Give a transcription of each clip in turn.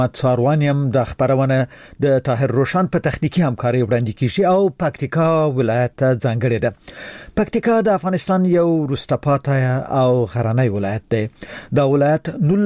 څاروانیم د خبرونه د طاهر روشن په تخنیکی همکاري وړاندې کیږي او پکتیکا ولایت ځانګړی ده. پکتیکا د افغانستان یو وروسته پاتې او غرنی ولایت دی. دا ولایت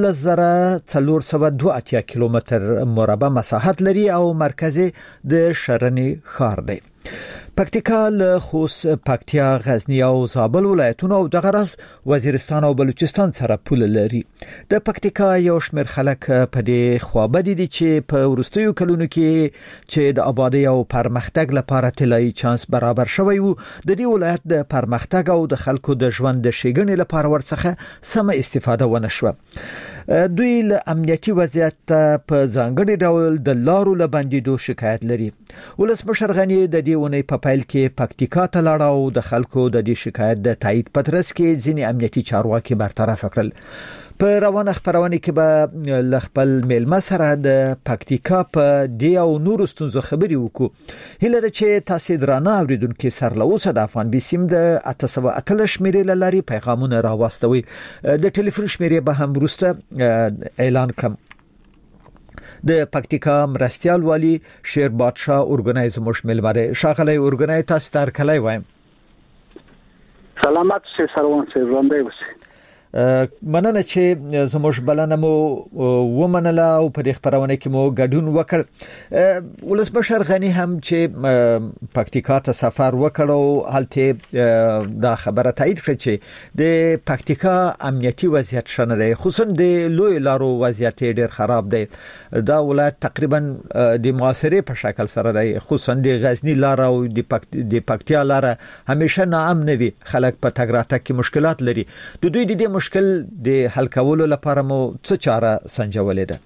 19482 کیلومتر مربع مساحت لري او مرکز د شرنی ښار دی. پکتیکا له خوست، پکتیا، غزنی او زابل ولایتونو او د غرض وزیرستان او بلوچستان سره پوله لري. د پکتیکا یو شمېر خلک په دې خوابدي دي چې په وروستیو کلونو کې چې د آبادی او پرمختګ لپاره طلایي چانس برابر شوی وو، د دې ولایت د پرمختګ او د خلکو د ژوند د ښېګڼې لپاره ورڅخه سمه استفاده ونه شوه. دوی له امنیتي وضعیت په ځانګړي ډول د لارو له بندیدو شکایت لري. ولسمشر غنی د دې ونې په پیل کې پکتیکا ته لاړ او د خلکو د دې شکایت د تایید په ترڅ کې ځینې امنیتي چارواکي برطرف کړل. په روانه خبرونه کې به خپل میلمه سره د پکتیکا په دی او نور ستونزو خبري وکړو. هیله ده چې تاسو درانه اوریدونکو سره له اوسه د افغان بي سیم د 888 شمیرې لاري پیغامونه راوستوي. د ټلیفون شمیرې به هم وروسته اعلان کړم. د پکتیکا مرستیال والی شیر بادشاه اورګنایز مش ملمره شاغلی اورګنای تاسو تر کله وایم. سلامات شي سروان سي ژوندۍ وسه. مننه چې زموږ بلنه مو ومنله او په دې خبرونه کې مو ګډون وکړ. ولسمشر غنی هم چې پکتیکا ته سفر وکړ او هلته دا خبره تایید کړه چې د پکتیکا امنیتي وضعیت شنه دی، خصوصا د لوی لارو وضعیت ډیر خراب دی. دا ولایت تقریبا د معاصره په شکل سره دی، خصوصا د غزنی لار او د پکتیا لار همیشه ناامن وي، خلک په تګ راتګ کې مشکلات لري. د دوی د مشکل د حل کولو لپاره مو څه چاره سنجولې ده؟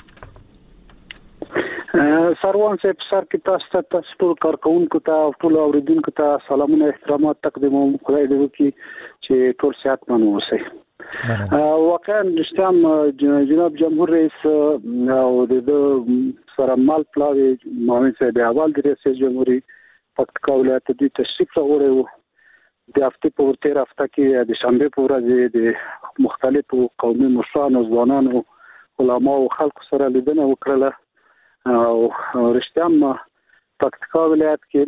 سروان صاحب سر کې تاسو ټول کارکونکو ته او ټول اوریدونکو ته سلامونه احترامات تقدیموم. خدای دې وکړي چې ټول صحتمند اوسئ. واقعا رښتیا جناب جمهور رئیس او د سره مال پلاوی محمد صاحب اول د رئیس جمهوریت پکتیکا ولایت د تشریف راوړی وو. د هفته په ورته هفته کې د شنبه په ورځ د مختلفو قومي مشرانو، ځوانانو، علماو او خلکو سره لیدنه وکړه او رښتیا پکتیکا ولایت کې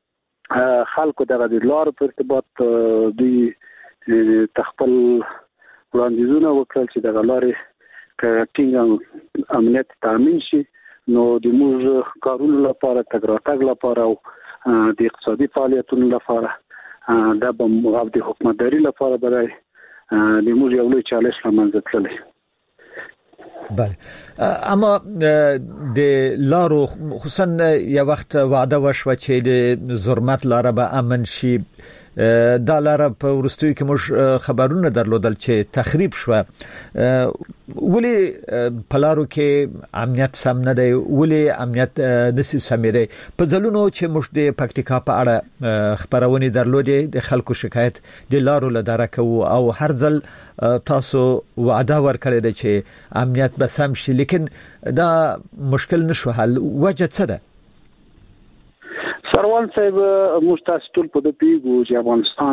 خلکو دغه د لارو په ارتباط د تخپل وړاندیزونه وکړل چې دغه لارې ټینګ امنیت تامین شي، نو د موږ کارونو لپاره، تګ راتګ لپاره او د اقتصادي فعالیتونو لپاره دا به د حکومتداري لپاره برای د موږ یو لوی چالش لمنځه تللی. بله، اما د لارو خصوصا یو وخت وعده وشوه چې د زرمت لاره به امن شي. دا لاره په ورستیو کې موږ خبرونه درلودل چې تخریب شوه. ولی په لارو کې امنیت سم نه دی، ولی امنیت نسی سمې دی؟ په ځلونو چې موږ د پکتیکا په اړه خبرونه درلودې د خلکو شکایت د لارو له درکو او هر ځل تاسو وعده ورکړی دی چې امنیت به سم شي، لیکن دا مشکل نشو حل. وجه څه ده؟ سروان صاحب موږ تاسو ټول په دې پیګو چې افغانستان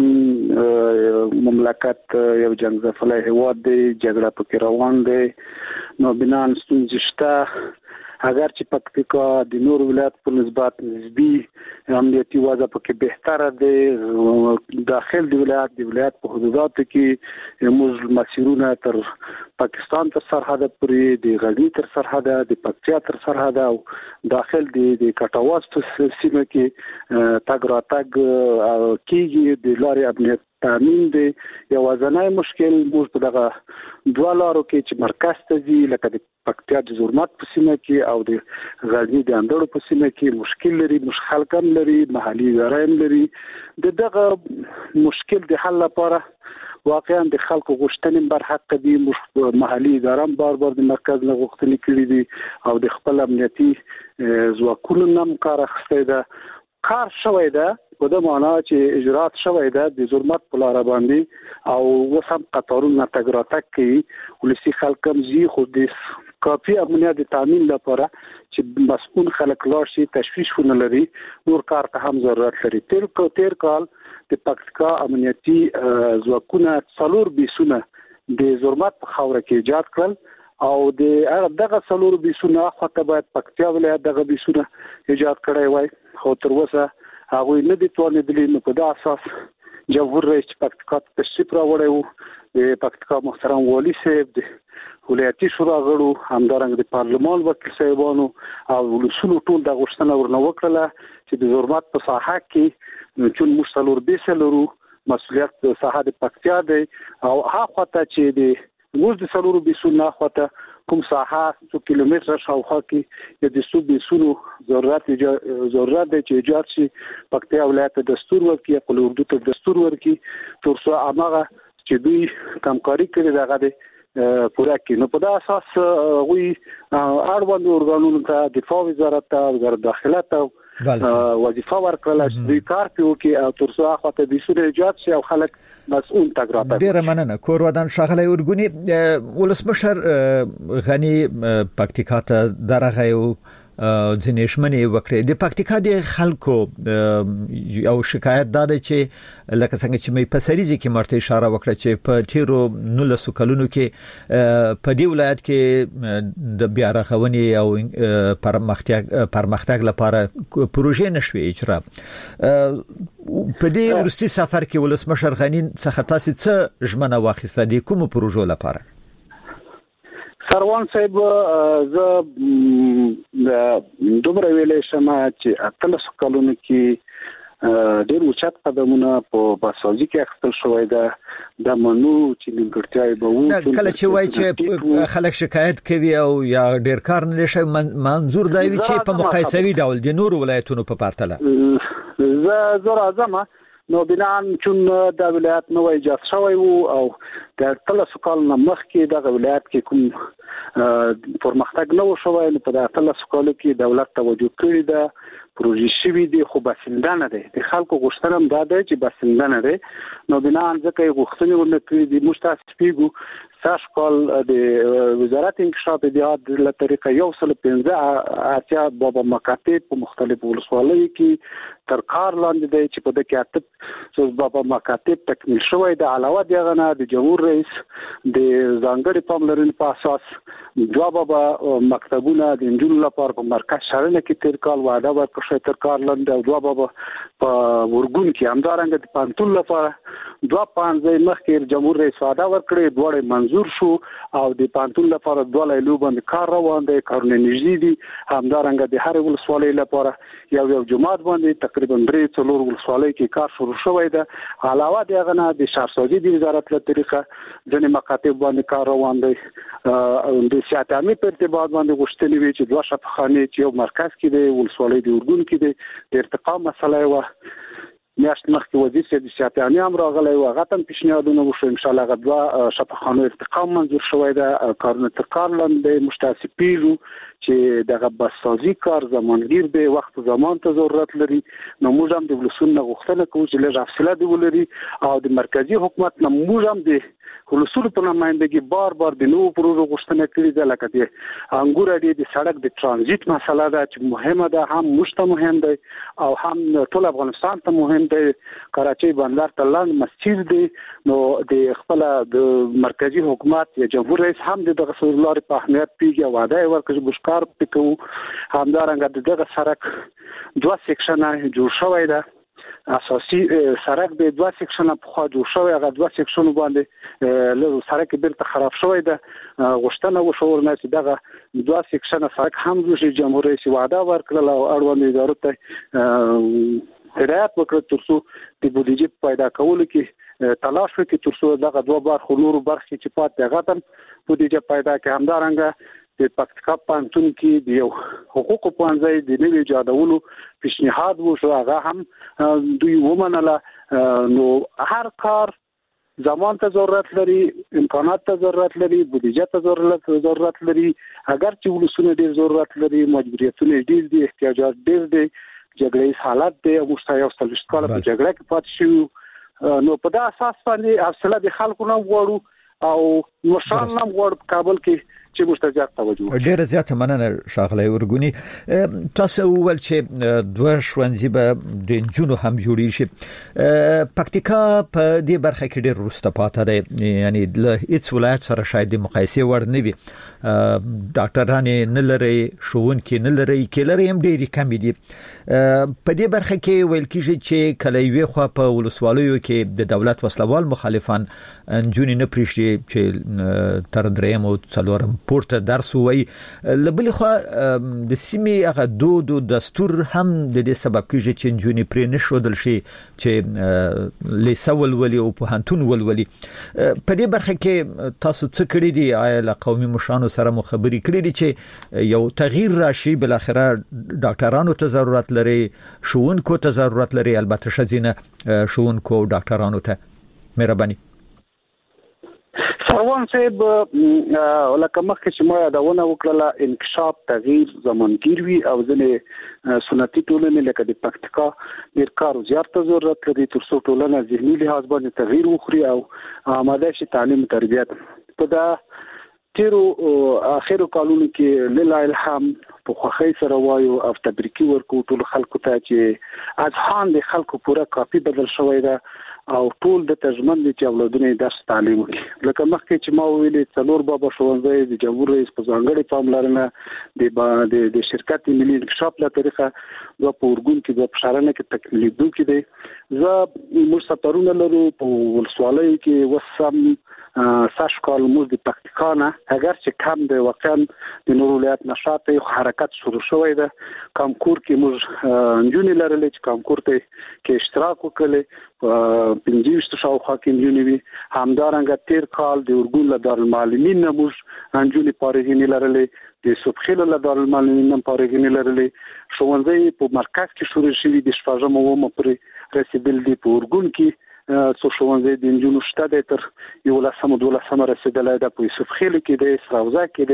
مملکت یو جنگ ځپلی هیواد دی، جګړه پکې روان دی، نو بنان ستونزې شته. اگر چې پکتیکا د نور ولایت په نسبت نسبی امنیتي وضع پکې بهتره دی، داخل د ولایت په حدوداتو کې موږ مسیرونه تر پاکستان تر سرحد پورې، د غزنی تر سرحد، د پکتیا تر سرحد او داخل د کټواز په سیمه کې تګ راتګ کېږي. د لارې امنیت تامین دی. یو ځنای مشکل موږ په دغه دوه لارو کې چې مرکز ته ځي، لکه د پکتیا د زرمت په سیمه کې او د غزنی د اندړو په سیمه کې مشکل لري، خلک هم لري، محلي ادارې هم لري. دغه مشکل د حل لپاره واقعا د خلکو غوښتنې بر حق دي. محلي ادارې هم بار د مرکز نه غوښتنې کړې دي او د خپل امنیتي ځواکونو هم کار اخیستی ده. کار شوی ده په دې معنا چې اجرات شوی ده د زرمت په لار باندې او وسم قطارونه تګ راتګ کوي. ولسی خلک هم زی خو د کافي امنیت تامین لپاره چې مسؤل خلک لاړ شي تشویش ونه لري، نور کار ته هم ضرورت لري. تیر کال د پکتیکا امنیتي ځواکونه 4 بیسونه د زرمت په خاوره کې ایجاد کړل او دغه څلور بیسونه خاطر باید پکتیا ولایت دغه بیسونه ایجاد کړی وای خو تر اوسه هغه نه دي توانېدلي. نو په دا اساس جمهور رئیس پکتیا تشریف راوړی وو د پکتیا محترم والی صاحب د ولایتي شورا غړو همدارنګه د پارلمان وکیل صاحبانو او ولسونو ټول د غوښتنه ورنه وکړه چې د زورمات په ساحه کې چې موږ څلور بیسلرو مسؤلیت د ساحه د پکتیا دی او هغه ته چې د موږ د څلور بیسونو خواته کوم ساحه 2 کیلومتر شاوخوا کې د دستور بیسونو ضرورت دی چې ایجاد شي. پکتیا ولایت دستور ورکړي خپل اردو ته دستور ورکړي تر څو هغه چې دوی همکاري کوي دغه پورا کې. نو په دا اساس غوي اړوند ارګانونو ته دفاع وزارت ته وزارت داخله ته وظیفه ورکړل چې دوی کار کوي او تر څو هغه د سوري ایجاد شي او خلک مسؤل تګراته. ډیر مننه کور ودان شاغله ورګونی ولسمشر غنی پکتیکا ته درغه یو ځنېشمنې وکړې د پکتیکا د خلکو او شکایت داده چې لکه څنګه چې مې په سریزي کې مرته اشاره وکړه چې په تیرو 19 کلونو کې په دی ولایت کې د بیا رغونې او پرمختګ لپاره پروژې نشوي اجرا. په دې ورستي سفر کې ولسمشر غنی څخه تاسو څه ژمنه واخیسته د کوم پروژو لپاره؟ سروان صاحب زه دومره ویلې شم چې 13 کلونو کې ډېر اوچت قدمونه په باسازي کې اخیستل شوی ده. د منو چې نیمګړتیاوې به وو کله چې وایي چې خلک شکایت کوي او یا ډېر کار نه شي منظور دی چې په مقایسوي ډول د نور ولایتونو په پرتله زه راځم. نو بنان چون د ولایت نو ایجاد شوی وو او د 13 کال نه مخکې د ولایت کې کوم پرمختګ نه و شوی. نو په 13 کال کې دولت توجه کړی ده پروژې شوی دي خو بسنده نه ده. د خلکو غوښتنه هم دا ده چې بسنده نه ده. نو بنان ځکه غوښتنې ورنه کړې دي مشتاق پیګو ساش کال د وزارت انکشاف دیات له طریقه 115 اتیا بابا مکاتب په مختلفو ولسوالیو کې تر کار لاندې دی چې په دغه کاتب بابا مکاتب تکمیل شوی د علاوه دغه نه د جمهور رئیس د ځانګړي پاملرنې په اساس دوه بابا مکتبونه د انجونو لپاره په مرکز شرنه کې تیر کال وعده ورکړه تر کار لاندې او دوه بابا په ورګون کې همدارنګه د پانتون لپاره 2.5 مخکې جمهور رئیس وعده ورکړي دوه منظور شو او د پانتون لپاره دوه لایلو باندې کار روان دی کارونه نږدې دي. همدارنګه د هر ولسوالۍ لپاره یو جماعت باندې تقریبا 3 ولسوالۍ کې کار شروع شوی ده. علاوه دغه نه د شهرسازي د وزارت له طریقه ځنې مکاتب باندې کار روان دی. د سیاتامي په ارتباط باندې غوښتنې وی چې دوه شفاخانه چې یو مرکز کې دی ولسوالۍ د اردن کې دی د ارتقا مسله و میاشت مخکې وزیر د سیاتامي هم راغلی و هغه تم پیشنهادونه وشو ان شاء الله غدوا شفاخانه ارتقا منظور شوی ده. کارونه تر کار لاندې مشتاسپیلو چې دغه بسازي کار زمانگیر دی وخت زمان ته ضرورت لري. نو موږ هم د ولسونو غوښتنه کوو چې لږ حوصله دی ولري او د مرکزی حکومت نه موږ هم د ولسونو په نمائندګي بار د نوو پروژو غوښتنه کړې ده لکه د انګور اډې د سړک د ترانزیت مسله ده چې مهمه ده هم مشته مهم دی او هم ټول افغانستان ته مهم دی. کراچۍ بندر ته لاند مسیر دی. نو د خپل د مرکزی حکومت یا جمهور رئیس هم دغه سرلار په اهمیت پیږي وعده ورکړي بشکار پکو همدارنګه دغه سړک 2 سیکشنه جوړ شوی ده. اساسي سړک د 2 سیکشنه په خوا جوړ شوی هغه 2 سیکشنو باندې له سړک بیرته خراب شوی ده. غوښتنه وشو نه چې دغه 2 سیکشنه سړک هم د جمهور رئیس وعده ورکړل او اړوند ادارو ته هدایت وکړ تر څو د بودیجې پیدا کولو کې تلاش وکړي تر څو دغه دوه برخو نورو برخې چې پاتې غتن بودیجې پیدا کړي. همدارنګه د پکتیکا پانتون کې د یو حقوقو پانځای د نوي ایجادولو پیشنهاد وشو هغه هم دوی ومنله. نو هر کار زمان ته ضرورت لري امکانات ته ضرورت لري بودیجې ته ضرورت لري. اگر چې ولسونه ډیر ضرورت لري مجبوریتونه ډیر دي احتیاجات ډیر دي جګړې حالت دی او مستایو ستل کاله په جګړه کې پات شو. نو په دا اساس باندې حوصله د خلکو نه وړو او مشان نه وړ کابل کې چې موږ ته زیات توجه ډیر زیات مننه شاغلی ورګونی. تاسو ول چې دوه ښوونځي به د جنونو هم جوړی شي. پکتیکا په دې برخه کې ډیر وروسته پاتې ده، یعنی له هیڅ ولایت سره شاید د مقایسه وړ نه وي. ډاکټران نه لري، ښوونکي نه لري، کلري هم ډیر کم دي. په دې برخه کې ویل کیږي چې کله یو خو په ولسوالیو کې د دولت وسلوال مخالفان جونی نه پریشي چې تر دریم او څلورم پورته درس وای. لبل خو د سیمې هغه دود او دستور هم د دې سبب کیږي چې جونی پرې نشودل شي چې لیسول ولي او په هنتون ولولي. په دې برخه کې تاسو څه کړی دي؟ آیا له قومي مشرانو سره مو خبرې کړې دي چې یو تغییر راشي؟ بل اخره ډاکټرانو ته ضرورت لري، ښوونکو ته ضرورت لري، البته شزینه ښوونکو او ډاکټرانو ته. مهرباني. سروان صاحب ولکه مخکې چې ما یادونه وکړه انکشاف تغییر زمانګیر وي او ځنې سنتي ټولنې لکه د پکتیکا ډېر کار زیات ضرورت لري تر څو ټولنه ذهني لحاظ باندې تغییر وکړي او آماده شي تعلیم تربیت. په دا تیرو اخرو کالونو کې له الهام په خوخی سره وایو او تبریکي ورکو ټول خلکو ته چې اذهان د خلکو پوره کاپی بدل شوی ده او ټول د ترجمان دي چې اولادونه درس تعلیم وکړي. لکه مخکې چې ما ویلي څلور بابا ښوونځي د جمهور رئیس په ځانګړي پاملرنه د شرکت ملي انکشاف له طریقه د پورګون کې د پښارنه کې تکمیلي دوه کې زه موږ سفرونه لرو په ولسوالۍ کې وسم ساشکال موږ د پکتیکانه اگر چې کم د واقعا د نور ولایت نشاط حرکت شروع شوی ده. کامکور کې موږ جونی لرلې چې کامکور ته کې اشتراک وکړي 25 شاوخوا کې جونی وي. همدارنګه تیر کال د اورګون له دارالمعلمین موږ انجونی پارهینی لرلې، د صبحخیل له دارالمعلمین پارهینی لرلې. ښوونځي په مرکز کې شروع شوي د شپږم اومه پورې رسیدل دي. په اورګون کې څو ښوونځي د انجونو شته د تر 11 رسیدلای ده. په صبحخیل کې د سراوزه کې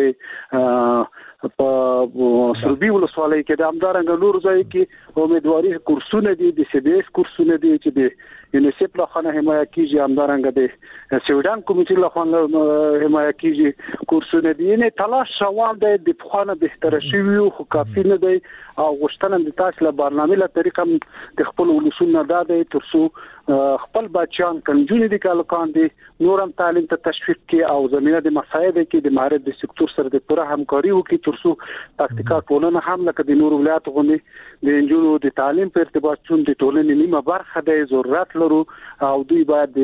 د په سربي ولسوالۍ کې د همدارنګه نور ځای کې امیدواري کورسونه دي، د سی بي اس کورسونه دي چې د یونیسف له خوا حمایت کیږي، همدارنګه د سویډن کمیټې له خوا حمایت کیږي کورسونه دي. نه تلاش روان دی د پخوانه بهتر شوی خو کافي نه دی او غوښتنه د تاسو له برنامه له طریقه د خپل ولسونو نه ده تر څو خپل بچیان کنجونی دي کالکان دي نورم تعلیم ته تشویق کی او زمينه د مساعد کې د مهارت د سکتور سره د پوره همکاري وکړي تر څو پکتیکا ټولنه هم لکه د نور ولایت غوندي د انجونو د تعلیم په ارتباط چون د ټولنې نیمه برخه د ضرورت لرو او دوی باید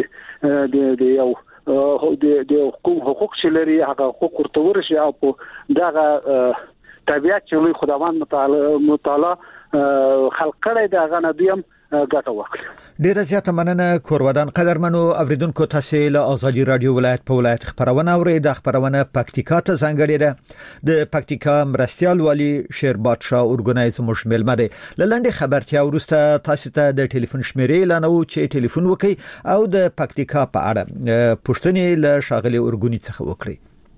د یو د حقوق شلري هغه حقوق ورته ورشي او په دغه طبيعت چې لوی خداوند متعال خلق کړی د هغه ندیم ګټه وکړي. ډیر زیاته مننه کورودان. قدرمنو اوریدونکو تاسو له ازادي رادیو ولایت په ولایت خبرونه اورئ. د خبرونه پکتیکا ته ځانګړې ده. د پکتیکا مرستيال والی شیر بادشاه اورګنایز مشمل مده لاندې خبرتیا ورسته تاسو ته د ټلیفون شمیرې لانو چې ټلیفون وکي او د پکتیکا په اړه پوښتنې له شاغلي اورګونی څخه وکړي.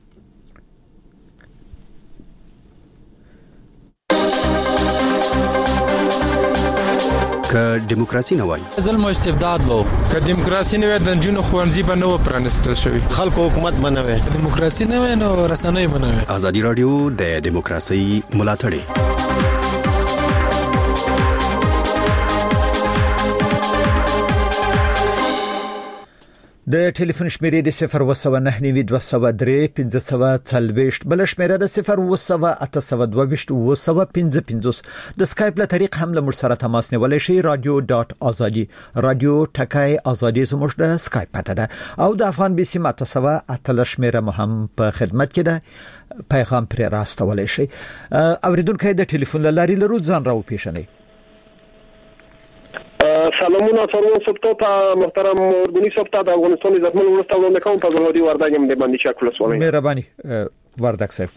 که دیموکراسي نه وای ظلم او استبداد وو، که دیموکراسي نه وای د جنونو خوانځي به نو پرانستل شوی، خلکو حکومت بنوي، دیموکراسي نه وای نو رسنۍ بنوي. ازادي رادیو د دیموکراسي ملاتړ د ټلیفون شمیرې د 01992031540 بل شمیره د 01822 د سکایپ له طریق هم له سره تماس نیولای شي. radio.azadi رادیو ټکای ازادي زموږ د سکایپ پته ده او د افغان بي سي ماته شمیره مهم په خدمت کې ده. پیغام پر راستولای شي. اوریدونکو د ټلیفون لاري لرو ځان راو پیښنئ. سلامونه سروان صاحب ته محترم اورګونی صاحب ته د افغانستان عزتمن ولسمشر وړاندې کوم په ضروري ورداګم د باندې شکل وسوالم. مهرباني ورداګ صاحب.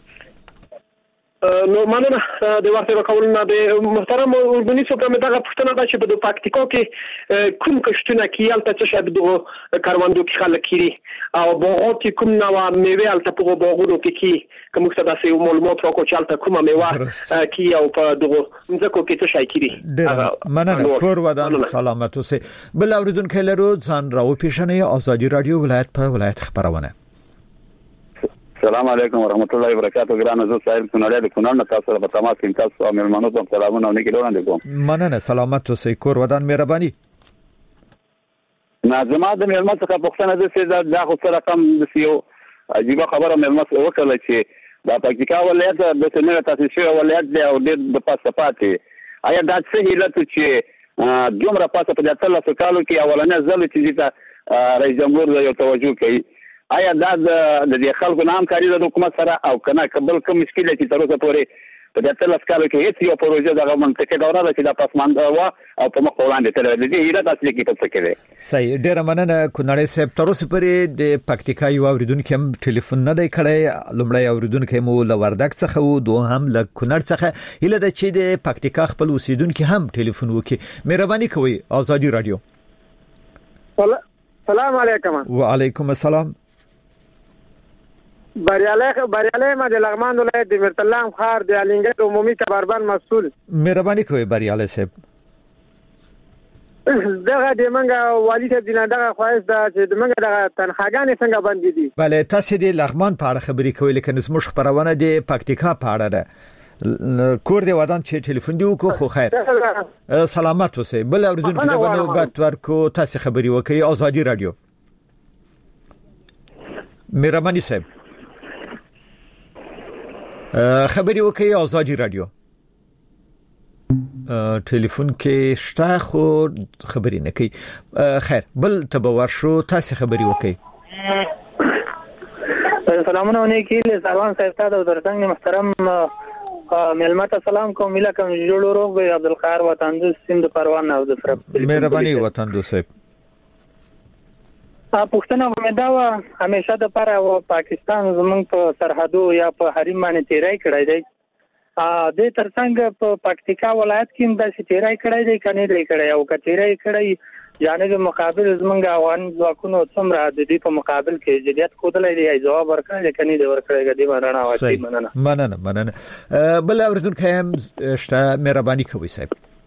نو مننه د وخت راکولنه د محترم اورګونی صاحب ته دغه پښتنه ده چې په پکتیکا کې کوم کښتونه کې الته څه شابه د کاروندو کې خلک کړي او باغات کې کوم نوع میوه الته په باغونو کې کوم څه داسې معلومات راکو چې الته کومه میوه کې او په دغه ځکه کې څه شي کړي. مننه کور ودان سلامت اوسه. بل اوریدونکو لرو ځان راو پیښنې ازادي رادیو ولایت په ولایت خبرونه. السلام علیکم ورحمت الله وبرکاتہ. ګرانه زه سایل سنړې د کونړ نه تاسو په تماس کې تاسو مېلمنو ته سلامونه او نیکی وړاندې کوم. مننه. سلامت اوسئ. کور ودان مهرباني. زما د مېلمه څخه پوښتنه ده چې دا خو سره کم د یو عجیب خبره مېلمه وکړه چې دا پکتیکا ولایت د څنګه تاسو شوی ولایت دی او د پاسه پاتې آیا دا څه هیله چې دومره پاسه په 13 کالو کې اولنې ځل چې رئیس جمهور یو توجه کوي آیا دا د دې خلکو نام کاری د حکومت سره او کنه قبل کوم مشکل چې تر اوسه پورې په 13 کالو کې هیڅ یو پروژه د منطقه دوره ده چې د پاسماند او په مخ وړاندې تل د دې هیله تاسو کې څه کوي. صحیح. ډیر مننه کونړی صاحب. تر اوسه پورې د پکتیکا یو اوریدونکو هم ټلیفون نه دی کړی. لومړی اوریدونکو مو لوردک څخه وو، دوهم ل کونړ څخه. هیله ده چې د پکتیکا خپل اوسیدونکو هم ټلیفون وکړي. مهرباني کوئ. آزادي رادیو. سلام علیکم. وعلیکم السلام. بریاله ما د لغمان ولایت د مرتلام خار د الینګر عمومي کباربان مسؤل. مهرباني کوئ بریاله صاحب. دغه د منګه والی ته دینه دغه خواهش ده چې د منګه دغه تنخواګانې څنګه باندې دي. بله تاسو د لغمان په اړه خبرې کوئ لیکن زموږ خبرونه د پکتیکا په اړه ده. کور دی ودان چې ټلیفون دی وکړو خو خیر. سلامت اوسئ. بل اوریدونکو ته نوبت ورکو. تاسو خبرې وکړئ. آزادي رادیو. مهرباني صاحب خبري وکي. آزادي رادیو. ټلیفون کې شته خو خبري نه کوي. خیر بل تبور شو. تاسو خبري وکي. سلامونه ونیکی له سلام صاحب ته د درڅنګ محترم ملمت سلام کوم. ملک جوړو روغ به عبدالقاهر وطن د سند پروان او د سره. مهرباني وطن دو صاحب. پښتنه ومدا همیشه د پر او پاکستان زمونږ په سرحدو یا په حریم باندې تیرای کړی دی. د ترڅنګ په پکتیکا ولایت کې د تیرای کړی دی کني دی کړی او کتیرای کړی جانب مقابل زمونږ افغان ځواکونو څومره د دې په مقابل کې جديت کودلې دی جواب ورکړي کني دی ورکړي دی باندې واچي. مننه. بل اوریدونکو هم شته. مهرباني کوئ صاحب.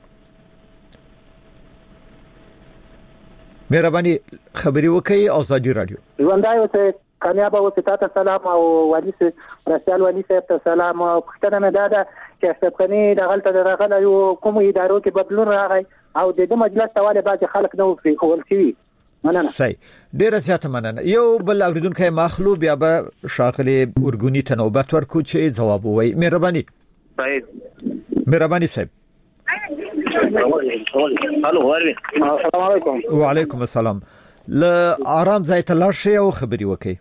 مهرباني خبري وکي. آزادي رادیو. ژوندای اوسه. کامیاب اوسه. تاسو سلام او والی رسال والی صاحب ته سلام. او پښتنه نه ده چې سبقني د غلطه درغله یو کوم ادارو کې بدلون راغی او د مجلس تواله باج خلک نو فری خول شي. مننه. صحیح. ډیر زیات مننه. یو بل اوریدونکو مخلو بیا به شاغلي اورګونی تنوبت ورکو چې جواب وای. مهرباني. صحیح. مهرباني صاحب. الو السلام علیکم. وعلیکم السلام. ل آرام ځای ته لاړ شئ او خبري وکړئ.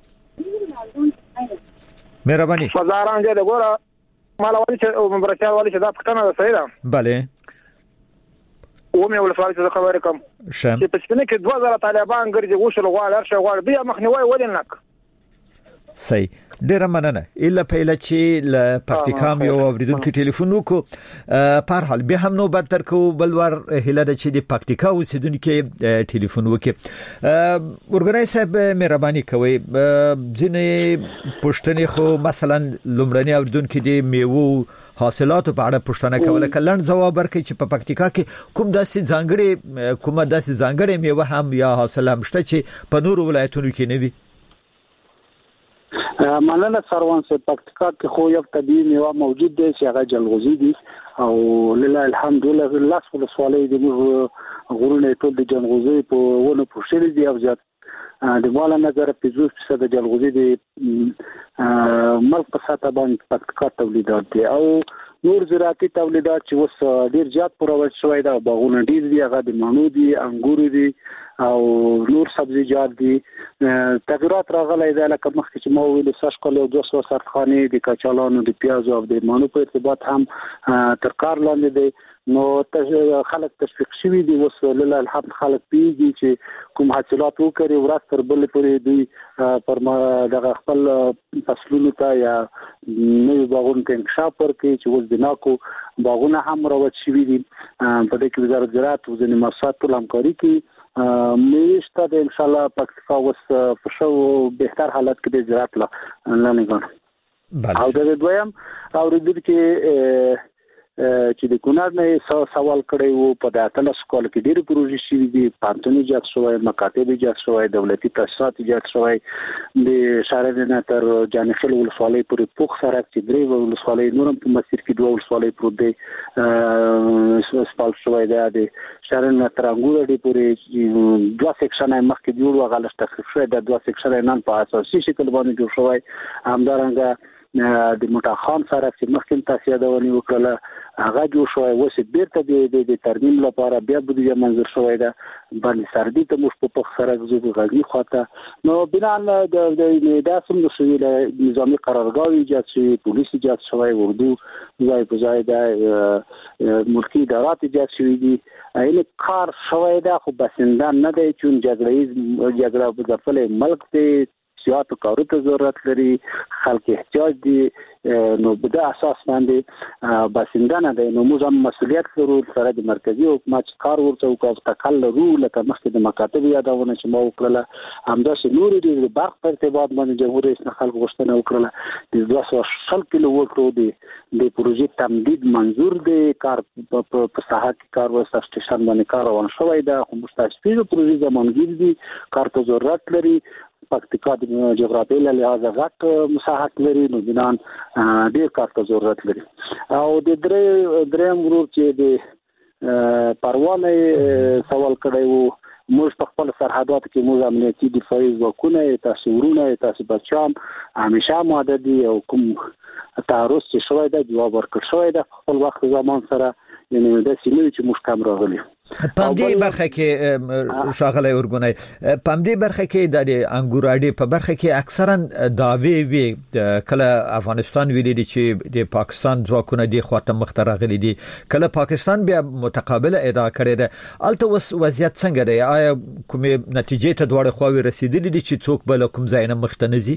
مهرباني. فزاران دې ګوره مال والی چې مبرشار والی چې دا پښتنه ده. صحیح ده. bale و مې ول سوال څه خبره کوم چې په سپینه کې 2000 طالبان ګرځي غوښل غواړي هر شي غواړي بیا مخنیوي ولنک. صحیح. ډیر مننه. اله پهله چې ل پکتیکام یو اوریدونکو ټلیفون وکړو. په هر حال به هم نو بدتر کو بلور هله د چې د پکتیکا اوسیدونکو ټلیفون وکړي. ورګنای صاحب مهرباني کوئ. ځینې پښتنې خو مثلا لومړنی اوریدونکو د میوه حاصلاتو په اړه پوښتنه کوله. کلن جواب ورکړي چې په پکتیکا کې کوم داسې ځانګړي میوه هم یا حاصل هم شته چې په نورو ولایتونو کې نه وي. مننه سروان سے پکتیکا کې خو یو طبيعي میوه موجود دی چې هغه جلغوزي دي او لله الحمدلله لاس په سوالې د غرونه ټول د جلغوزي په ونه پوښتنه دي او زیات د والا نظر 50% د جلغوزي د ملک په ساته باندې پکتیکا تولیدات دي او نور زراعتي تولیدات چې وس ډیر زیات پروژ شوی دا باغونه ډیر دي. هغه د مڼو دي، انګور دي او نور سبزیجات دي. تغیرات راغلي دا لکه مخکې چې مو ویل ساش کول 200 سرخانه د کچالانو د پیاز او د مڼو په ارتباط هم تر کار لاندې دي. نو خلک تشویق شوي دي. وس لله الحمد خلک پیږي چې کوم حاصلات وکړي ورځ تر بل پورې دوی پر دغه خپل فصلونو ته یا نوې باغونو ته انکشاف ورکړي چې وس دناکو باغونه هم راوځي شوي دي. په دې کې وزارت زراعت او ځینې مؤسسات ټول همکاري کوي. میشته د ان شاء الله پکتیکا وس په شو بهتر حالت کې د زراعت لا نه غواړي. او د دویم اوریدل کې چې د کونړ نه سوال کړی وو په د اتلس کال کې ډېر پروژې شوې دي پانتون ایجاد شوی مکاتب ایجاد شوی دولتي تاسیسات ایجاد شوی د شارع نه تر جانخیل ولسوالۍ پورې پوخ سړک چې درې ولسوالۍ نورم په مسیر کې 2 ولسوالۍ پروت دی سپال شوی دی د شارع نه تر انګور دی پورې 2 سیکشن مخکې جوړ وغالش تخفیف شوی د 2 سیکشن نن په اساسي شکل باندې جوړ شوی همدارنګه د موټا خان سره چې مخکې تاسو یادونی وکړه هغه جوړ شوی اوس بیرته د ترمیم لپاره بیا بودیجه منظور شوی ده باندې سردی ته مش په سره زو غږی خواته نو بنان د داسم د شویل نظامی قرارګاه ایجاد شوی پولیس ایجاد شوی اردو ځای په ځای د ملکی ادارات ایجاد شوی دي اینه کار شوی ده خو بسندان نه دی چون جګړه په ځپل ملک ته سیاسي کارو ته ضرورت لري خلک احتیاج دي نو په اساس باندې باسندانه د نو موږ هم مسؤلیت لرو سره د مرکزی حکومت کار ورته او تکل لرو لکه مخکې د مکاتب یادونه چې ما وکړه همداسې نور د برق په ارتباط باندې جمهور رئیس خلک غوښتنه وکړه د 200 کیلو ولټو د پروژې تمدید منظور دی کار په ساحه کې کار وسه سټیشن باندې کار روان شوی دا خو مستشفیزه پروژې زمانګیر دي کار ته ضرورت لري پکتیکا د جغرافیې له لحاظه غټ مساحت لري نو بنان ډېر کار ته ضرورت لري او د دریم ورور چې د پروانه سوال کړی وو موږ په خپل سرحدات کې موږ امنیتي دفاعي ځواکونه تاسو ورونه تاسو بچام همیشه ماده دي او کوم تعرض چې شوی دا جواب ورکړ شوی دا خپل وخت زمان سره یعنی د سیمې چې موږ کم راغلي په دې برخه کې شاغله ورګونی په دې برخه کې د انګوراډي په برخه کې اکثرا داوی وی کله افغانستان ویلي دي چې د پاکستان ځواکونه د خواته مخترغلي دي کله پاکستان بیا متقابله ادعا کړې ده الته وضعیت څنګه دی آیا کومه نتیجې ته دوړ خو رسیدلې دي چې څوک بل کوم ځای نه مختنزي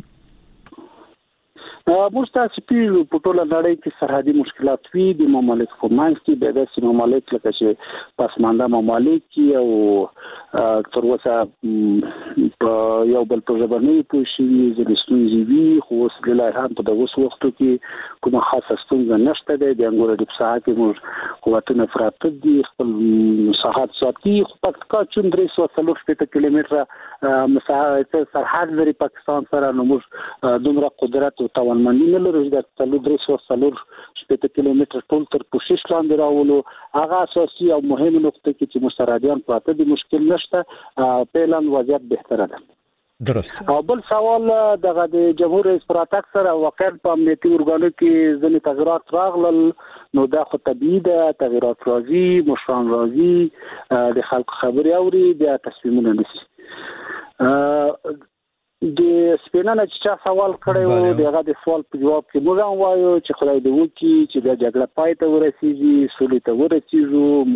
موږ تاسو په ټوله نړۍ کې سرحدي مشکلات وي د ممالک په منځ کې د داسې ممالک لکه چې پسمانده ممالک او تر اوسه په یو بل په ژبنۍ پوه شوي ځینې ستونزې وي خو اوس لا هم په دغه وختو کې کومه خاصه ستونزه نشته دی د انګورډي په ساحه کې موږ قوتونه فراتب دي خپل مساحت ساتي خو پکتیکا چون 340 کیلومتره مساحت سرحد لري پاکستان سره نو موږ دومره قدرت او توانمندي نه لرو چې د 340 کیلومتر ټول تر پوشش لاندې راولو هغه اساسي او مهمه نقطه کې چې مسترادیان پراته دي مشکل نشته پهلن وضعیت بهتره ده درست او بل سوال دغه د جمهور رئیس پراتک سره واقعا په امنیتي ارګانو کې ځینې تغیرات راغلل نو دا خو طبيعي ده تغیرات راځي مشران راځي د خلکو خبري اوري بیا تصمیمونه نیسي د سپینانه چې سوال کړی وو دغه د سوال په جواب کې موږ هم وایو چې خدای دې وکړي چې د جګړه پای ته ورسیږي سولې ته ورسیږو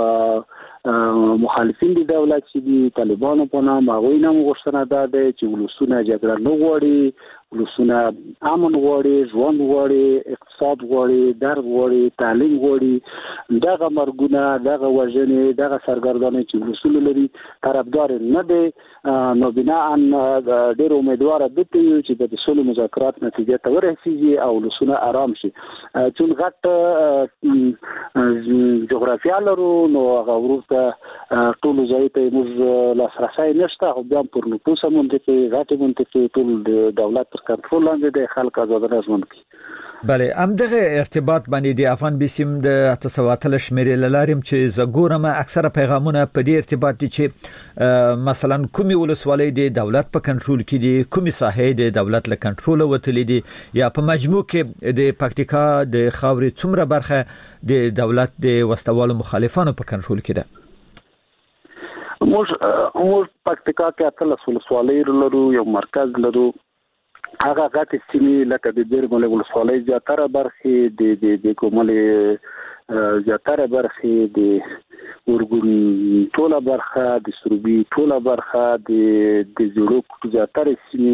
موږ مخالفین دي دولت چې دي طالبانو په نام هغه نام غوښتنه ده چې ولسونه جګړه نه غواړي ولسونه امن غواړي ژوند غواړي اقتصاد غواړي درد غواړي تعلیم غواړي دغه مرګونه دغه وژنې دغه سرګردانۍ چې ولسونه لري طرفدار نه دي نو بنا ان ډېر امیدوار دي چې د سولې مذاکرات نتیجه ته ورسیږي او ولسونه آرام شي چون غټ جغرافیه لرو نو هغه ورته ټول ځای ته موږ لاسرسي نشته او بیا پر نفوس منطقي غټ منطقي ټول دولت کنټرول لاندې د خلک آزادانه ژوند کوي بله همدغه ارتباط باندې د افغان بیسیم د 800 شمیرې لاریم چې زګورم اکثره پیغامونه په دې ارتباط دي چې مثلا کومي ولسوالۍ د دولت په کنټرول کې دي کومي ساحې د دولت له کنټرول وتلې دي یا په مجموع کې د پکتیکا د خاورې څومره برخه د دولت د وسوالو مخالفانو په کنټرول کې ده موږ پکتیکا کې اتل ولسوالۍ لرو یو مرکز لرو هغه غټ سیمې لکه د بیرمل ولسوالۍ زیاتره برخې د کوملې زیاتره برخې د ورګون ټوله برخه د سروبي ټوله برخه د زړوک زیاتره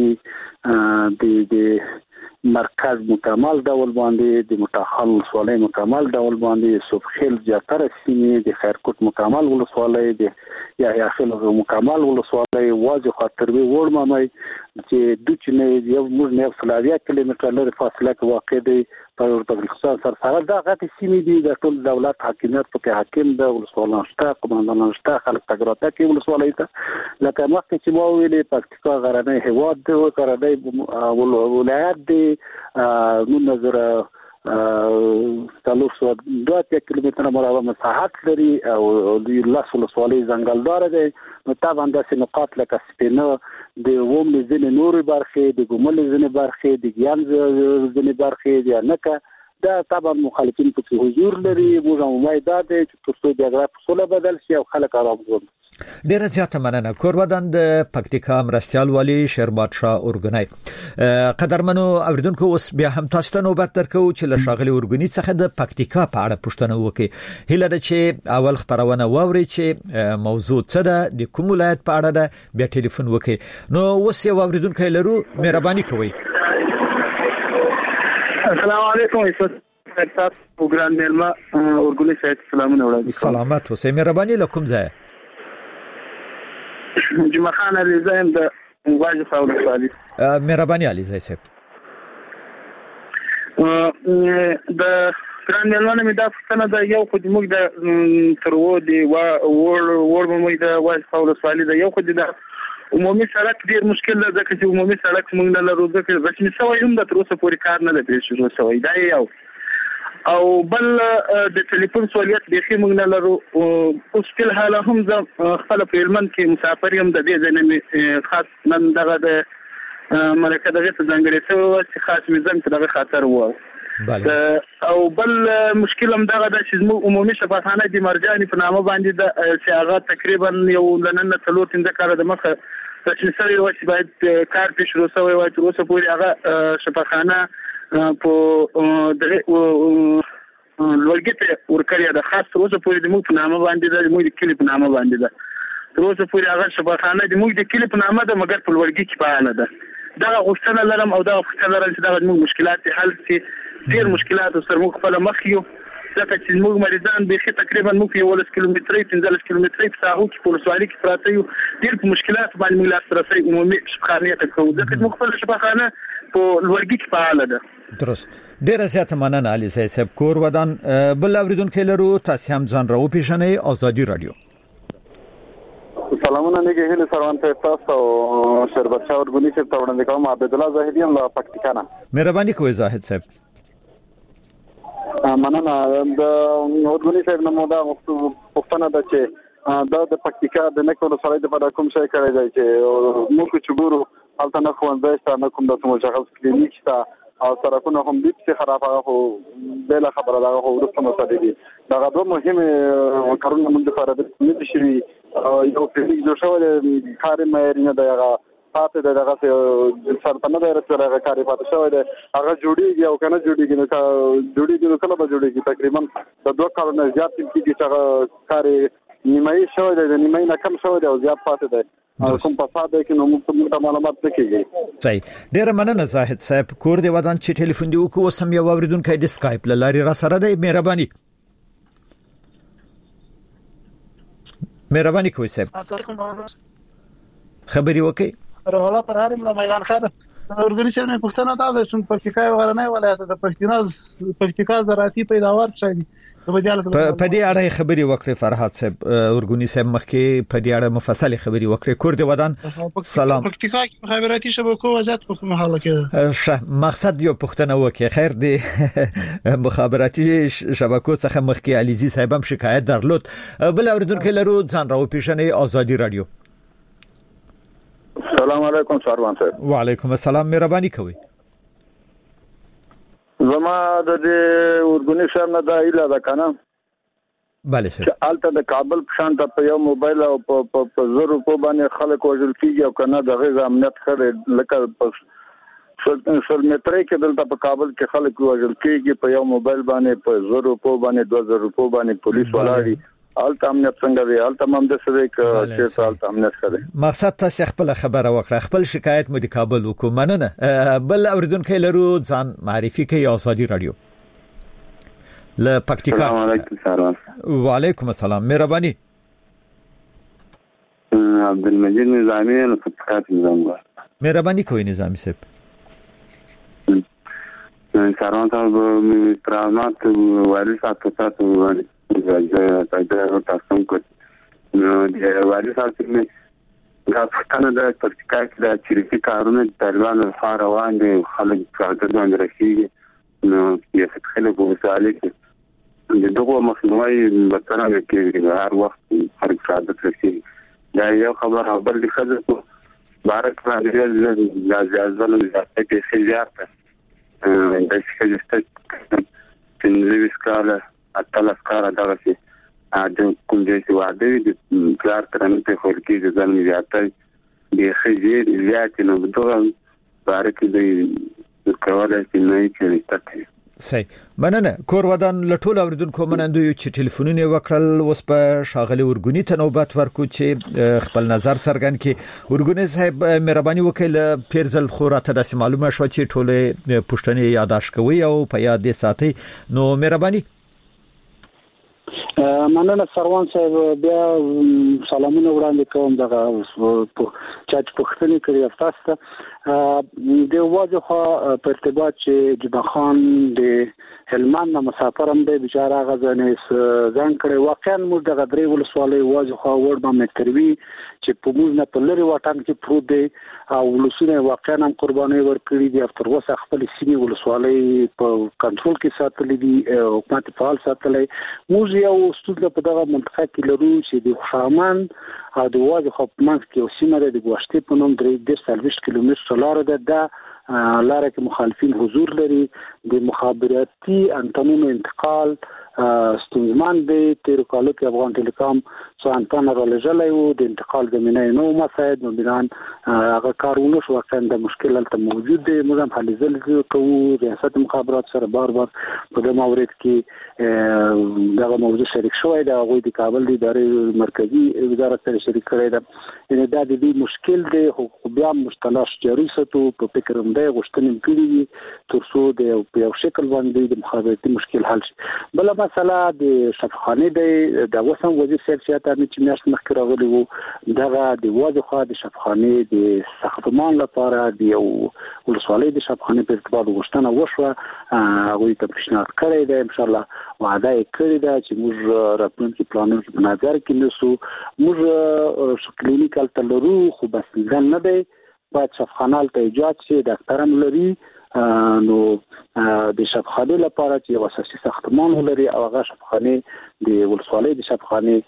سیمې د مرکز مکمل ډول باندې د متخل ولسوالۍ مکمل ډول باندې صوفخیل زیاتره سیمې د خیرکوټ مکمل ولسوالۍ د یا خیل مکمل ولسوالۍ واځي خاطروي وړمامي چې د چنه یو موږ نه فلاویا کیلومتر لري فاصله کې واقع دی په بلوچستان سره دا غټي سیمې دي د ټول دولت حاکمیت په حاکم د ولسوالۍ شته قومندانان شته خلک تګراته کې ولسوالۍ ته لکه وخت چې مو ویلې پکتیکا غرنۍ هواد دی او غرنۍ ولایت دی نو نظر 2 کیلومتره مربع مساحت لري او د لاس ولسوالۍ ځنګلدار دی نو طبعا د نقاط لکه سپینه د ووم ځینې نورې برخې د ګومل ځینې برخې د ګیان ځینې برخې د نکه دا طبعا مخالفین په حضور لري موږ امید ده چې تاسو د غره په سوله بدل شي او خلک آرام وي. ډیره زیاته مننه. کورودان د پکتیکا مرستيال والی شیرباد شاه اورګنای. قدرمنو اوریدونکو اوس بیا هم تاسو ته نوبت درکو چې له شاغلي اورګنی څخه د پکتیکا په اړه پوښتنه وکړي. هیله ده چې اول خبرونه واوري چې موضوع څه ده د کوم ولایت په اړه ده بیا ټلیفون وکړي. نو اوس یو اوریدونکو لرو مهرباني کوئ. السلام علیکم استاد پروګرام نرمه اورګنی صاحب سلامونه وړاندې. سلامات اوسئ. مهرباني لکم ځای جمعه خان علي زایم د واجب خاور سوالي. مهرباني علي زایم صاحب د ګران ملونه مې دا څنګه د یو خو د موږ د ترو دی ور مې د واجب خاور سوالي د یو خو د عمومي سړک ډیر مشکل ده ځکه چې عمومي سړک موږ نه لرو ځکه رسمي سوي هم د تر اوسه پورې کار نه دی شروع شوی دا یو او بل د ټلیفون سہولیت د خې موږ نه لرو اوس په حال هم ز خپل پیلمن کې مسافر یم د دې ځنه خاص نن دغه د مرکه دغه څنګه چې خاص میزان دغه خاطر وو او بل مشکل هم دغه د چې عمومي شفاخانه د مرجاني په نامه باندې د چې هغه تقریبا یو لنن څلور تنده کار د مخه چې سړی وایي چې باید کار په شروع شوی وای تر اوسه پورې هغه شفاخانه په دغه لوړګته ورکړی د خاص تر اوسه پورې د موږ په نامه باندې د موږ د کلی په نامه باندې ده تر اوسه پورې هغه شفاخانه د موږ د کلی په نامه ده مګر په لوړګي کې فعال ده دا غوښتنه لرم او دا غوښتنه لرم چې دا موږ مشکلات حل شي ډیر مشکلات سره موږ خپل مخ یو لکه چې موږ مریضان به تقریبا موږ یو 10 کیلومتري 15 کیلومتري په ساحو کې په سوالي کې پراته یو ډیر په مشکلات باندې موږ لاس راسي عمومي شفاخانه ته کوو ځکه موږ خپل شفاخانه په لوړګي کې فعال ده. درست. ډیره زیاته مننه علي صاحب. کور ودان بل اوریدونکو لرو تاسو هم ځان راو پیژنې آزادي رادیو. سلامونه نګه هله سروان ته تاسو شربت شاه اورګونی چې تا وړاندې کوم عبد الله زاهدی هم لا پکتیکا نه. مهرباني کوئ زاهد صاحب. مننه د اورګونی صاحب نو دا پښتنه ده چې د پکتیکا د نکولو سره د پر کوم شي کړی دی چې موږ چې ګورو حالت نه خوندای ست نه کوم د مشخص کلینیک شته او سرکونه هم دې څخه خرابه خو بل خبره دا خو ورته مسلې دي دا غوډه مهمه کارونه موږ لپاره د دې شری یو کلینیک جوړ شوی کاري مې نه دی هغه پاتې دغه سرطان د رسره کاري پاتې شوی دی هغه جوړیږي او کنه جوړیږي نو کله به جوړیږي تقریبا د 2 کارونه زیات کیږي چې کاري نیمه شوی دی نیمه نه کم شوی دی او زیات پاتې دی کوم په فاده کې نو موږ ته معلومات نکېږي. صحیح. ډیر مننه زاهد صاحب. کور دی ودان چې ټلیفون دی وکړو سم یو اوریدونکو د اسکایپ لاري را سره دی. مهرباني کوئ صاحب. خبري وکي رولا پر هرم له میدان خاله اورګنیزیشن نه پښتنه دا د پکتیکا غرنۍ ولایت د پکتیکا زراعتي پیداوار شایي په دې اړه خبري وکړي فرحات صاحب اورګونی صاحب مخکې په دې اړه مفصل خبري وکړي. کور دی ودان سلام. پکتیکا کې خبراتي شبکو وضعیت په کومه حاله کې مقصد یو پښتنه وکړي خیر دی مخابراتي شبکو څخه مخکې عليزي صاحب هم شکایت درلود. بل اوریدونکو لرو ځان راو پیژنې آزادي رادیو. السلام علیکم سروان صاحب. وعلیکم السلام. مهرباني کوئ. زما د اورګونی صاحب نه دا ایله ده کنه bale سر الته د کابل شانت په یو موبایل او په زرو په باندې خلک وژل کیږي او کنه د غیر امنیت خره لکه سل مترې کې دلته په کابل کې خلک وژل کیږي په یو موبایل باندې په زرو په باندې 2000 په باندې پولیس ولاړي الته امنیت څنګه وی الته هم د سره کې چې الته امنیت خره مقصد تاسو خپل خبره وکړه خپل شکایت مو د کابل حکومت بل اوریدونکو لرو ځان معرفي کوي آزادي رادیو ل پکتیکا. وعلیکم السلام. مهرباني. عبدالمجید نظامی له پکتیکا نظام مهرباني کوئ نظامی صاحب. سلام صاحب ترامات والی صاحب تاسو باندې تاسو کو نو د والی صاحب نه دا څنګه د پرتکا کې د چریکي کارونه د طالبانو لپاره روان دي خلک څنګه باندې راشي نو یې څه خلک وساله کې د دغه مخنیوي مثلا کې هر وخت هر څه راشي دا یو خبر بل دي خزه بارک باندې لازم کې خیاطه د شکایت پنځه سکاله اتل سکاله دا چې د کوم ځای چې واده د کار ترنه په خپل کې ځان زیاتې د خجیر زیات نو دغه بارک دی کولای شي نه کېږي. صحیح مننه. کور ودان لټول اوریدونکو منندو چې ټلیفونونه وکړل اوس په شاغلي ورګونی ته نوبت ورکو چې خپل نظر څرګند کړي. ورګونی صاحب مهرباني وکړئ پیرزل خوراته د معلومه شو چې ټوله پښتنې یاداش کوي او په یاد دي ساتي نو مهرباني. مننه سروان صاحب بیا سلامونه وړاندې کوم دغه چاچ پښتني کړی تاسو ته د واځخه په ارتباط چې جبا خان د هلمند مسافر هم د بیچاره غزنې ځان کړي واقعا موږ د غدري ولسوالۍ واځخه ور باندې تروي چې په موږ نه په لري وطن کې پروت دی او ولسونه واقعا هم قرباني ورکړي دي تر اوسه خپل سیمې ولسوالۍ په کنټرول کې ساتلې دي حکومت فعال ساتلې موږ یو ستوده په دغه منطقه کې لرو چې د خشامان او د واځخه په منځ کې یو سیمه د ګوشتي په نوم 340 کیلومتر لاره ده لاره کې مخالفین حضور لري د مخابراتي انتنونو انتقال ستونزمن دی. تیر کالو کې افغان ټیلیکام څو انتن راولېږلی وو د انتقال زمینه نو مساعد نو بنان هغه کارونه شو څنګه مشکل ته موجود دی. موږ هم حل ځل کوو ریاست مخابرات سره بار په دې مورید کې دغه موضوع شریک شوی دی. هغه د کابل د ادارې مرکزی وزارت سره شریک کړی دی. ان دا د دې مشکل دی خو بیا مشتلاش جاری ساتو په فکر هم دی غوښتنې کړې ترڅو د یو شکل باندې د مخابراتي مشکل حل شي. بل مسله د شفاخانه د وسم وزیر سیاست چې میاشت مخکې راغلی وو دغه د واځخه د شفاخانه د ساختمان لپاره د ولسوالۍ د شفاخانه په ارتباط غوښتنه وشوه. هغه ته پیشنهاد کړی دی ان شاء الله وعده یې کړې ده چې موږ راتلونکي پلانونه په نظر کې نیسو. موږ کلینیکال تلرو خو بس نه دی باید شفاخانه ته ایجاد شي ډاکټر هم لري نو د شفاخانه لپاره چې یو اساسي ساختمان ولري او هغه شفاخانه د ولسوالۍ د شفاخانه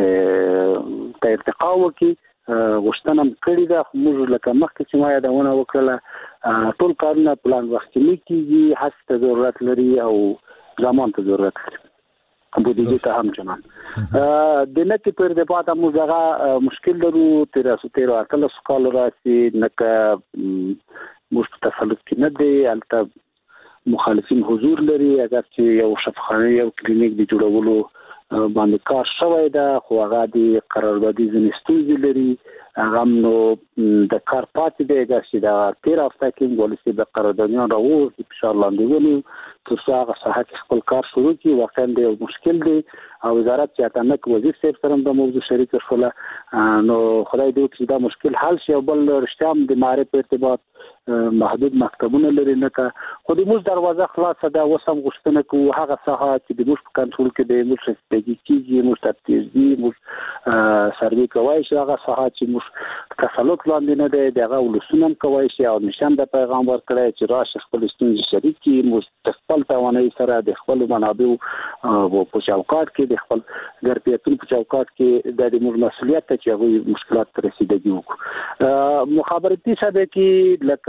ته ارتقا وکړي غوښتنه کړې ده. موږ لکه مخکې چې ما یادونه وکړه ټول کارونه پلان وخت کې کیږي هڅه ته ضرورت لري او زمان ته ضرورت لري بودیجه ته هم چنان د نکې پر د پاته موږ هغه مشکل لرو 13 کال راځي نکه موږ په تسلط کې نه دی البته مخالفین حضور لري اگر چې یو شفاخانه یو کلینیک د جوړولو باندې کار شوی دا خو هغه د قراردادي ځنستوزي لري هغه نو د کار پاتې دی چې دا 13 هفته کې ولسی د قراردادیان راوړي ان شاء الله دیونه ترڅو هغه صحت خپل کار شروع کړي. واقعا د مشکل دی او وزارت چې اتنک وزیر صاحب سره د موضوع شریک شول نو خدای دې چې دا مشکل حل شي او بل رښتیا د معرفت په ارتباط محدود مکتبونه لري نه کا خو د موږ دروازه خلاصه ده وسم غوښتنه کو هغه ساحه چې د موږ په کنټرول کې د موږ ستراتیژي موږ ترتیبي موږ سروي کوي چې هغه ساحه چې موږ تسلط لاندې نه دی دغه ولسونم کوي چې او نشان د پیغام ورکړی چې راشه خپل ستونزې شریکي موږ خپل توانایي سره د خپل منابع په چوکاټ کې د خپل ګرپیتون په چوکاټ کې د موږ مسؤلیت ته چې هغه مشکلات رسیدګي وکړو. مخابراتي شبکې لکه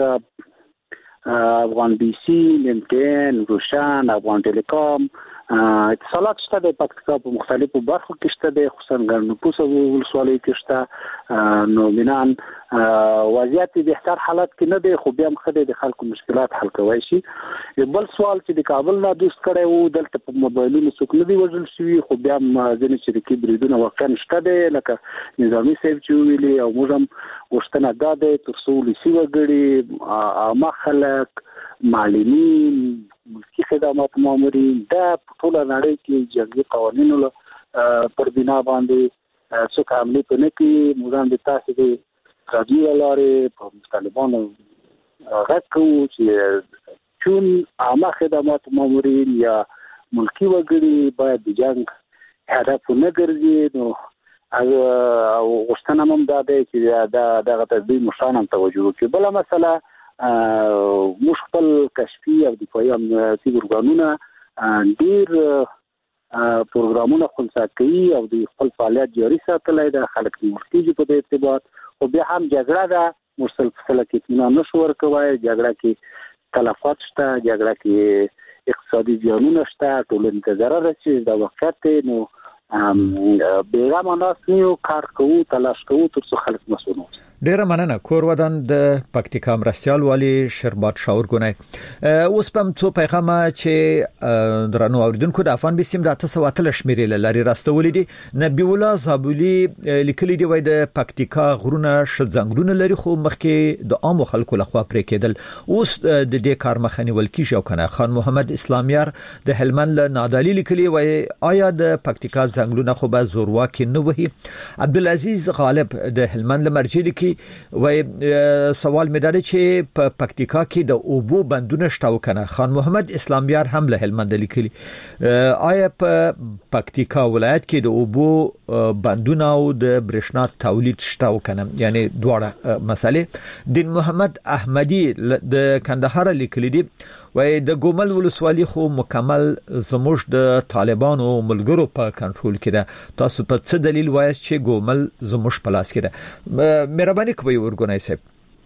افغان بي سي LinkedIn روشن افغان ټیلیکام اتصالات شته د پکتیکا په مختلفو برخو کې شته د خصوصا ګرنپوس ولسوالۍ کې شته نو بنان وضعیت د بهتر حالت کې نه دی خو بیا هم خدای د خلکو مشکلات حل کوي شي. بل سوال چې د کابل نه دوست کړي وو دلته په موبایلونو څوک نه دی وژل شوی خو بیا هم ځینې شرکې بریدونه واقعا شته دی لکه نظامي صاحب چې ویلي او موږ هم غوښتنه دا دی ترڅو ولسي وګړي عامه خلک معلمین ملکی خدمات مامورین دا ټول نړۍ کې جنگي قوانینو پر بنا باندې څوک عملي پنه کې موږ د تاسو د رادیو لارې په طالبانو غږ چې چون عامه خدمات مامورین یا ملکی وګړي باید د جنگ هدف نه ګرځي. نو او غوښتنه هم دا ده چې دغه تدبیر مشران توجه وکړي. بل مسله موږ خپل کشفي او دفاعي امنیتي ارګانونه ډیر پروګرامونه خپل کوي او د خپل فعالیت جاري ساتلای د خلک مرکزي په ارتباط او بیا هم جګړه ده مسلسله کې اطمینان نشو ورکوي. جګړه کې تلفات شته، جګړه کې اقتصادي زیانونه شته، ټولنې ته ضرر رسېږي. دا واقعیت نو بیغمه ناس نیو کار کوو تلاش کوو تر څو خلک مسؤل وي. ډیره مننه. کور ودان د پکتیکا مرستیال والی شربات شاور ګونای اوس پم څو پیغامه چې درنو اوریدونکو د افغان بسیم د 800 شمیرې لري راستولې دي. نبی الله زابولی لیکلي دی وای د پکتیکا غرونه شځنګلونه لري خو مخکې د عام خلکو لخوا پرې کېدل. اوس د دې کار مخنی ولکی شو کنه. خان محمد اسلامیار د هلمند نادالی لیکلي وای آیا د پکتیکا ځنګلونه خو به زورواکي نه وهي. عبدالعزیز غالب د هلمند لمرجی لیکي وای سوال مې دار چې په پکتیکا کې د اوبو بندونه شته وکنه. خان محمد اسلامیار هم له هلمند لیکلي آیا په پکتیکا ولایت کې د اوبو بندونه او د برېښنا تولید شته وکنه، یعنی دواړه مسالې. دین محمد احمدی د کندهار لیکلي دي وای د ګومل ولسوالي خو مکمل زموږ د طالبانو ملګرو په کنټرول کې ده. تاسو په څه دلیل وایي چې ګومل زموږ په لاس کې ده؟ مهرباني کوئ ورګونای صاحب.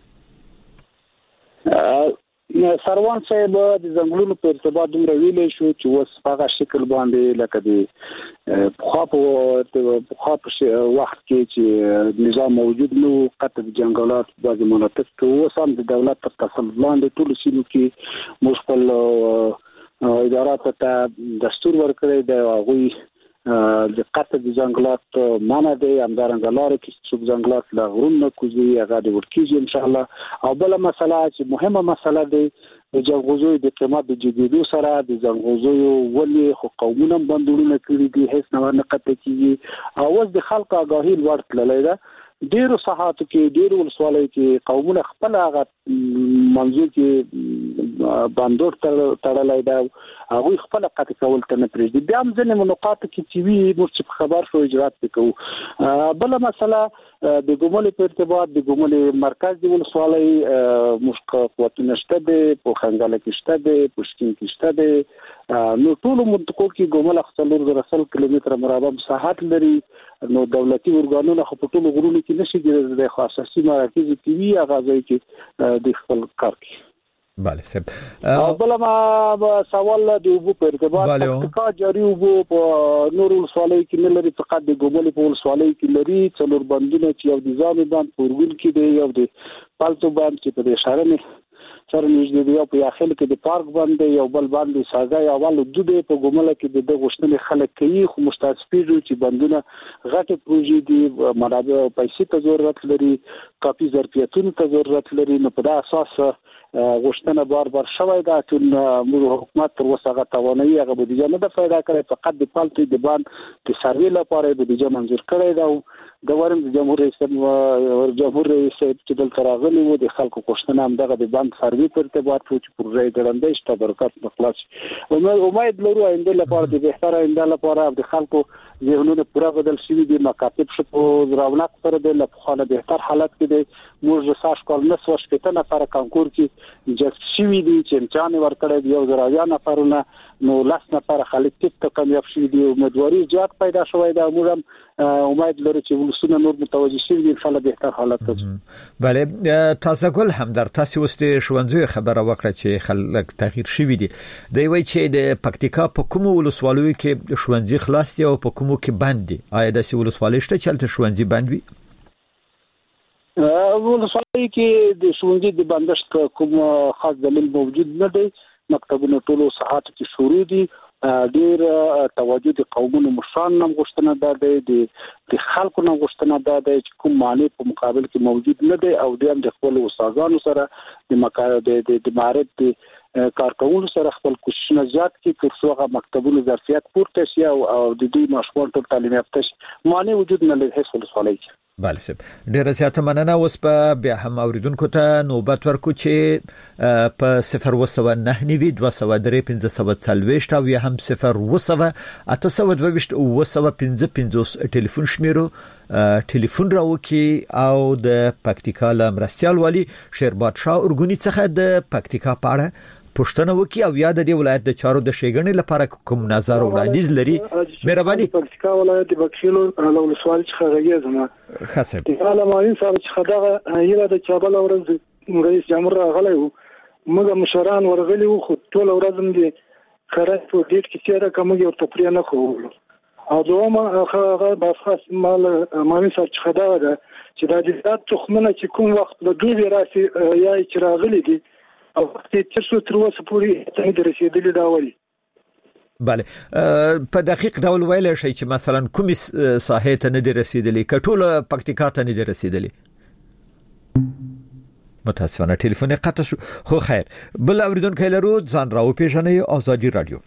سروان صاحب د زنګلونو په ارتباط دومره ویلې شو چې اوس په هغه شکل باندې لکه د خو په وخت کې چې نظام موجود نو قطع جنگلات بعض مناطق کې اوس هم د دولت تر تسلط لاندې ټول سیمو کې مشکل ادارات ته دستور ورکړی دی. هغوی د قطع جنگلات مانه دی همدارنګه لارې کې څوک جنگلات لا غرونه کوزي هغه د ورکیږي ان شاء الله. او بل مسله چې مهمه مسله دی د جنگوزوی د قیمت د جديدو سره د جنگوزوی ولې خو قومونه بندونه کړی دي هیڅ نه قطع کیږي. او اوس د خلک آگاهی لوړ تللی ده. ډیرو ساحاتو کې ډیرو ولسوالۍ کې قومونه خپل هغه منځو کې باندور تړلای دا هغه خپل قطع کول ته نه پرېږدي. بیا هم ځینې نقاط کې چې وی موږ خبر شو اجرات وکړو. بل مسله د ګومل په ارتباط د ګومل مرکز دی ولسوالۍ مشق قوتونه شته دي، په خنګاله کې شته دي، پښتون کې شته دي. نو ټول منطقو کې ګومل خپل رسل کیلومتر مربع مساحت لري. نو دولتي ورګانونه خو په ټول غرونو کې نشي ګرځي د خاصه مراکز کې وی هغه چې د خپل کار کوي. بله صاحب. بل ما سوال د اوبو په ارتباط پکتیکا جاری اوبو په نور ولسوالۍ کې نه لري، فقط د ګومل په ولسوالۍ کې لري. څلور بندونه چې یو د ځامي بند پورګل کې دی، یو د پالتو بند چې په اشاره نه سره نږدې دی، او په اخر کې د پارک بند دی، یو بل بند سازای اول دوه په ګومل کې د غشتنې خلک کوي. خو مستعصبیږي چې بندونه غټه پروژې دي، منابع او پیسې ته ضرورت لري، کافي ظرفیتونو ته ضرورت لري. نو په دا اساس غشتنه بار شوی دا چې موږ حکومت تر اوسه هغه توانایي هغه بودیجه نه ده پیدا کړې. فقط د پالتو د بند د سروې لپاره بودیجه منظور کړی دا. د ورم د جمهور رئیس چې دلته راغلی و د خلکو غوښتنه هم دغه د بند سروې په ارتباط و چې پروژې ګړندۍ شته برکت مخلاص. امید لرو آینده لپاره د بهتر آینده لپاره د خلکو ذهنونه پوره بدل شي دي. مکاتب شپو رونق سره د لپاره بهتر حالت کې دي. موږ ساش کول نه سو شپته نفر کانکور کې جست شي دي چې امتحان ورکړی دی، یو زراویا نفرونه نو لاس نفر خلک ته کامیاب شي دي. امیدواري زیات پیدا شوی دا. موږ هم امید لرو چې ولسونه نور متوجه شي دي ان شاء الله بهتر حالت ته. بله تاسو ګل هم در تاسو واستي شوندوی خبره وکړه چې خلک تغییر شوی دي. دی وای چې د پکتیکا په کوم ولسوالۍ کې شوندې خلاص دي او په کومو کې بند دي؟ آیا د ولسوالۍ شته چې تل شوندې بند وي؟ ولسوالۍ کې د شوندې د بندشت کوم خاص دلیل موجود نه دی. مکتبونه ټولو ساحات کې شروع دي. ډیر توجه د قومونو مشران نم غوښتنه ده، د خلکو نم غوښتنه ده چې کوم معنی په مقابل کې موجود نه دی. او د هم د خپل استادانو سره د مهارت د کارکونکو سره خپل کوششونه زیات کړي تر څو هغه مکتبونو ظرفیت پورته شي او د دوی ماشومان ټول تعلیم یافته شي. معنی وجود نه لري هیڅ ولسوالۍ کې. بله سب ډیره زیاته مننه. اوس په بیا هم اوریدونکو ته نوبت ورکو چې په 02922031540 او یا هم 0808225 ټلیفون شمیرو ټلیفون راوکي او د پکتیکا لمرستیال والی شیرباد شاه اورګونی څخه د پکتیکا پاړه پښتنه وکي او یا د دې ولایت د چارو د شېګنې لپاره کوم نظر او وړاندیز لري. مهرباني. پکتیکا ولایت د بکشلو له ولسوالۍ څخه راغلی خاصه د علماء صاحب څخه دغه یره د چابل ورځ رئیس جمهور راغلی وو، موږ مشران ورغلی وو، خو ټول ورځ دې خرج په ډیټ کې چیرې کوم یو تفریح نه کوو. او دومره هغه باسخاص مال مامي صاحب څخه دا چې د جهاد تخمنه چې کوم وخت له دوی راسي یا چې راغلي دي او وخت چې څو تر اوسه پورې ته د رسیدلې دا وایي. بله په دقیق ډول ویل شي چې مثلا کومې ساحې ته نه دي رسیدلې، کټول پکتیکا ته نه دي رسیدلې. متاسفانه ټلیفون قطع شو، خو خیر. بل اوریدونکو لرو ځان راو پیژنې آزادی رادیو.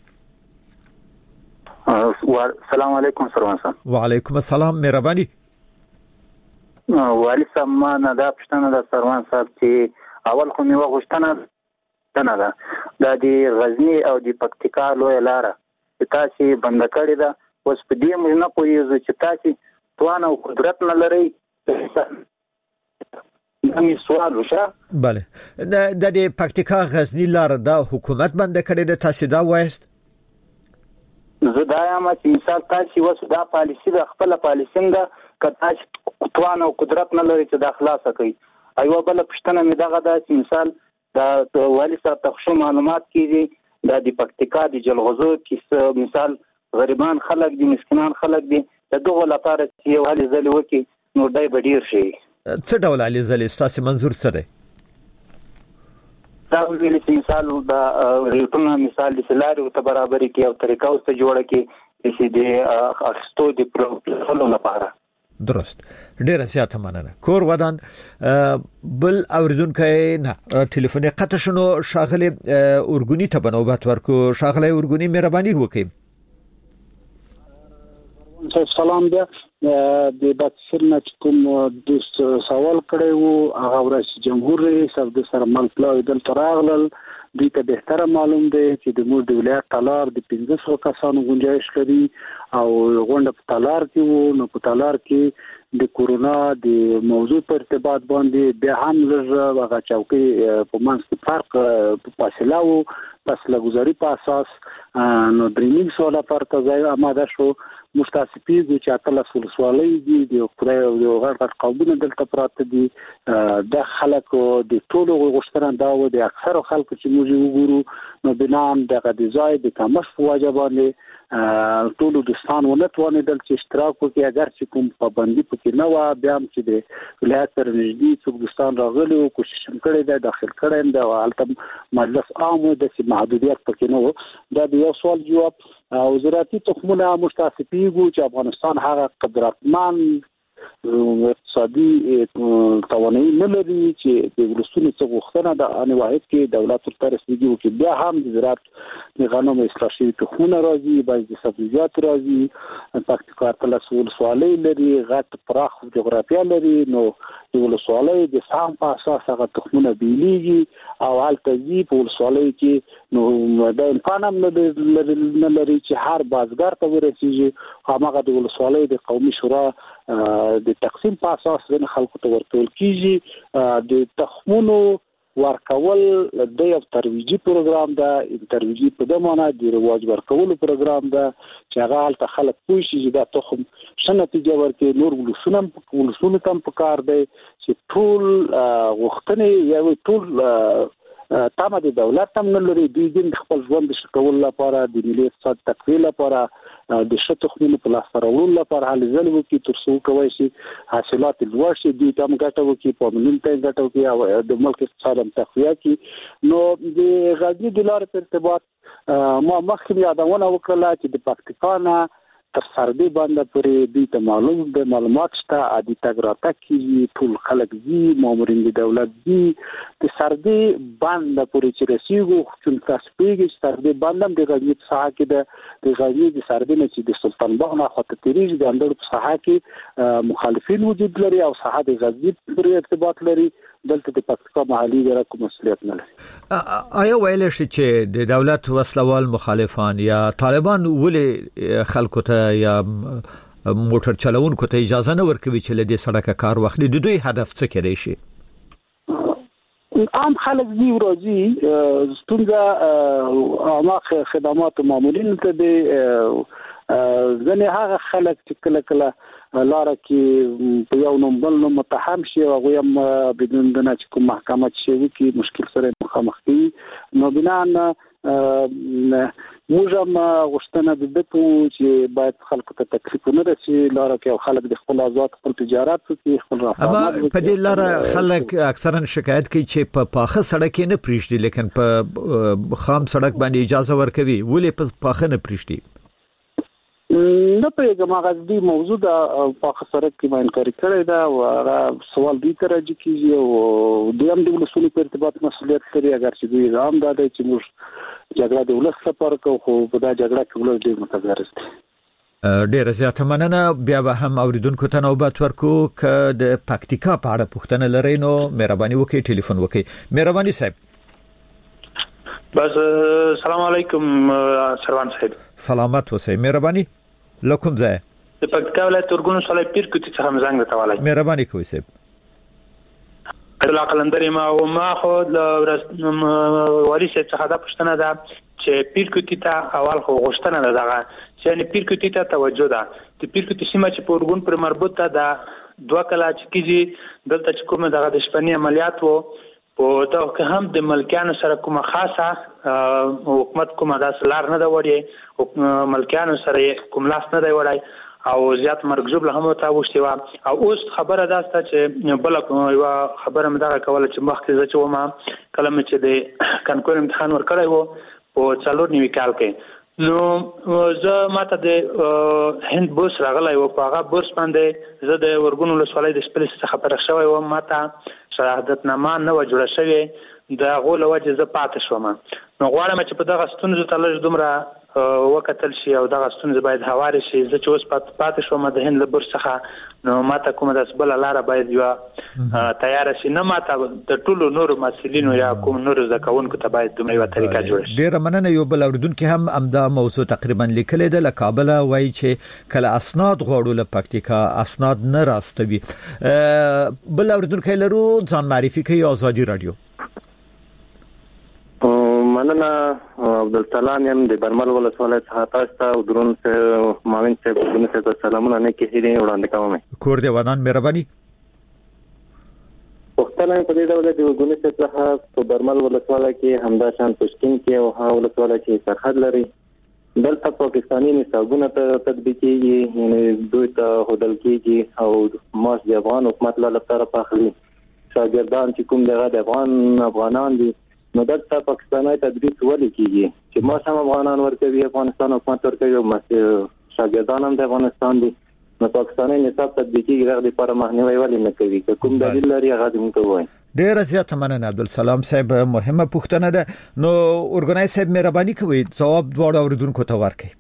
السلام علیکم سروان صاحب. وعلیکم السلام. مهرباني. والی صاحب ما نه دا پښتنه د سروان صاحب چې اول خو میوه غوښتنه ده د غزنی او د پکتیکا لوی لاره چې تاسو بند کړی ده، اوس په دې موږ نه پوهیږو چې تاسو توان او قدرت نه لرئ. نمی سوال وشه. بله د پکتیکا غزنی لاره دا حکومت بند کړی ده، تاسو دا وایست؟ زه دا یم چې مثال تاسو وسو دا پالیسی د خپل پالیسین ده که تاسو توان او قدرت نه لرئ چې دا خلاصه کوي. ایوه بل پښتنه می دغه دا چې مثال د والی صاحب تخشو معلومات کیږي د پکتیکا د جلغوزو کې مثال غریبان خلک دي، مسکینان خلک دي، دغه لپاره چې یو حل زلی وکي نو دای بدیر شي. څه ډول علي زلی تاسو منظور سره دا ویل چې مثال د ریټونه مثال د سلاري او برابرۍ کې او طریقه اوسه جوړه کې چې د اخستو د پروګرام لپاره. درست. ډیره زیاته مننه. کور ودان. بل اوریدونکو نه ټلیفون قطع شنو. شاغله اورګونی ته بنوبت ورکو. شاغله اورګونی مهرباني وکړئ. سلام ده د باتسرنا کوم دوست سوال کړی وو، هغه رئیس جمهور رئیس د سره ملپلاوی دل تراغلل دوی ته بهتره معلوم دی چې د مور د ولایت تالار د 1500 کسانو گنجائش لري او غونډه په تالار کې وو. نو په تالار کې د کورونا د موضوع په ارتباط باندې بیا هم هغه چوکۍ په منځ کې فرق په فاصله وو، پس لګزاري په اساس نو درېنګ سواله پرته ځای آماده شو. مستاسفین چې اتل سولسوالۍ دي د خدای او غړ قومونه دلته پراته دي. د خلکو د ټولو غوښتنه دا و د اکثر خلکو چې موږ وګورو نو بنام دغه د ځای د کمش په واجبانه ټولو دوستان ولټونه دل چې اشتراک وکړي. اگر چې کوم پابندي پکې نه و بیا هم چې د ولایت پر نږدې څو دوستان راغلي او کوشش کړي دا داخل کړي دا حالت مجلس عام د محدودیت پکې نه و. دا د یو سوال جواب او زراعتي تخمونه مستاسفیږو چې افغانستان هغه قدرتمن اقتصادي توانایي نه لري چې د ولسونو څخه غوښتنه د ان واحد کې دولت تر رسیدي او چې بیا هم د زراعت د غنم اصلاح شوی تخمونه راځي، بعض د سبزیجات راځي، پکتیکا تل ولسوالۍ لري، غټ پراخ جغرافیه لري. نو د ولسوالۍ د سهم په اساس هغه تخمونه بیلیږي او هلته ځي په ولسوالۍ کې نو د امکان هم نه لري چې هر بازګر ته ورسیږي. هغه د ولسوالۍ د قومي شورا د تقسیم په اساس د خلکو ته ورکول کیږي. د تخمونو ورکول د یو ترویجي پروګرام ده، ترویجي په د معنا د رواج ورکول پروګرام ده چې هغه حالت خلک پوه شي چې دا تخم څه نتیجه ورکړي. نور ولسونه تم پکار دی چې ټول غوښتنې یا ټول تامه د دولت هم نه لري. دوی د خپل ژوند د شکول لپاره د ملي اقتصاد تقویه لپاره د شته تخمونو په لاس راوړلو لپاره هلې ځلې وکړي تر څو کولی شي حاصلات لوړ شي، دوی ته هم ګټه وکړي، پاملین ته یې ګټه وکړي او د ملک اقتصاد هم تقویه کړي. نو د غزني د لارې په ارتباط ما مخکې یادونه وکړله چې د پکتیکا نه تر سردي باندې پورې دوی ته معلومات شته عادي تګ راتګ کیږي ټول خلک دي مامورین د دولت دي د سردي باندې پورې چې رسیدو چې تاسو پیږي سردي باندې د غزنی په ساحه کې د غزنی د سردي نه چې د سلطان باغ نه خاطر تیریج د اندر په ساحه کې مخالفین وجود لري او ساحه د غزنی پورې ارتباط لري دلته د پکتیکا محلي اداره کوم مسؤلیت نه لري. آیا ویل شي چې د دولت وسلوال مخالفان یا طالبان ولې خلکو ته یا موټر چلوونکو ته اجازه نه ورکوي چې لدې سړک کار واخلي؟ د دوی هدف څه کېدای شي؟ عام خلک دی ورځي ستونزه عامه خدمات مامورین ته دی ځنه هغه خلک چې کله لاره کې په یو نوم بل نوم متهم شي او هم بدون د نه کوم محکمه شي کې مشکل سره مخامخ دي. نو بنا موږ هم غوښتنه د دې چې باید خلکو ته تکلیف نه رسي لاره کې او خلک د خپل آزاد خپل تجارت کوي خپل راځي. اما په دې لاره خلک اکثرا شکایت کوي چې په پاخه سړک نه پریږدي لیکن په خام سړک باندې اجازه ورکوي ولې په پاخه نه پریږدي؟ نه پېږم هغه دې موضوع د پاخه سړک کې ما انکار کړی دا او هغه سوال دې ته راځي چې او د هم د ولسونو په ارتباط مسؤلیت لري اگر چې دوی رام دا دی چې موږ جګړه د ولس لپاره کوو خو په دا جګړه کې ولس ډېر متضرر دي. ډېر زیات مننه. بیا به هم اوریدونکو ته نوبت ورکو ک د پکتیکا په اړه پوښتنه لرئ نو مهرباني وکړئ ټلیفون وکړئ. مهرباني صاحب. بس سلام علیکم سروان صاحب. سلامت اوسئ. مهرباني لکم ځای د پکتیکا ولایت ورګونو سره پیر کوټی څخه مزنګ ته والای. مهرباني کوئ صاحب. الله قلندرې ما خو د واري څخه دا پښتنه ده چې پیر کوټی ته اول خو غوښتنه ده دغه چې پیر کوټی ته توجه ده. د پیر کوټی سیمه چې په ورګون پر مربوط ده دوه کلا چې کیږي دلته چې کومه دغه د شپنی عملیات وو په دا هم د ملکیانو سره کومه خاصه حکومت کومه داس لار نه دا وړي او ملکیانو سره کوم لاس نه دی وړي او زیات مرګ جوړ هم ته وشتي او اوس خبره داسته چې بل یو خبره مدغه کوله چې مخکې چې و ما کلمه چې د کنکور امتحان ورکړی وو په 4 کال کې نو زه ماته د هند بوس راغلی و په هغه بوس باندې زه د ورګونو ولسوالۍ د شپلې څخه پرخ شوی و ماته شهادتنامه نه و جوړه شوې د غول وجه زه پاتې شوم. نو غواړم چې په دغه ستونزو ته لږ دومره وکتل شي او دغه ستونزې باید هوارې شي. زه چې اوس پاتې شوم د هند له بورس څخه نو ماته کومه داسې بله لاره باید یوه تیاره شي نه ماته د ټولو نورو محصلینو یا کوم نورو زده کوونکو ته باید دومره یوه طریقه جوړه شي. ډېره مننه. یو بل اورېدونکي هم همدا موضوع تقریبا لیکلې ده له کابله وایي چې کله اسناد غواړو له پکتیکا اسناد نه راستوي. بل اورېدونکی لرو ځان معرفي کوي آزادي رادیو. مننه عبدالسلام یم د برمل ولسوالۍ څخه تاسو ته او درون سره ماوین صاحب درون سره سلامونه نه کېږي وړاندې کوم. کور دی ودان مهرباني. پښتنه په دې ډول د ورګونو څخه په برمل ولسوالۍ کې همدا شان پښتون کې او ها ولسوالۍ کې سرحد لري دلته پاکستاني نصابونه ته تطبیق کیږي یعنی دوی ته هدل کیږي او ماس د افغان حکومت لپاره پاخلي شاګردان چې کوم دغه د افغانان دي نو دلته پاکستاني تدریس ولې کیږي چې ما سم افغانان ورکوي افغانستان حکومت ورکوي او شاګردان هم د افغانستان دي نو پاکستاني نصاب تطبیقي غږ لپاره مخنیوي ولې نه کوي کوم دلیل لري هغه دې موږ وایي. ډېر زیات مننه عبدالسلام صاحب. مهمه پوښتنه ده نو اورګنای صاحب مهرباني کوئ ځواب دواړو اوریدونکو ته ورکړئ.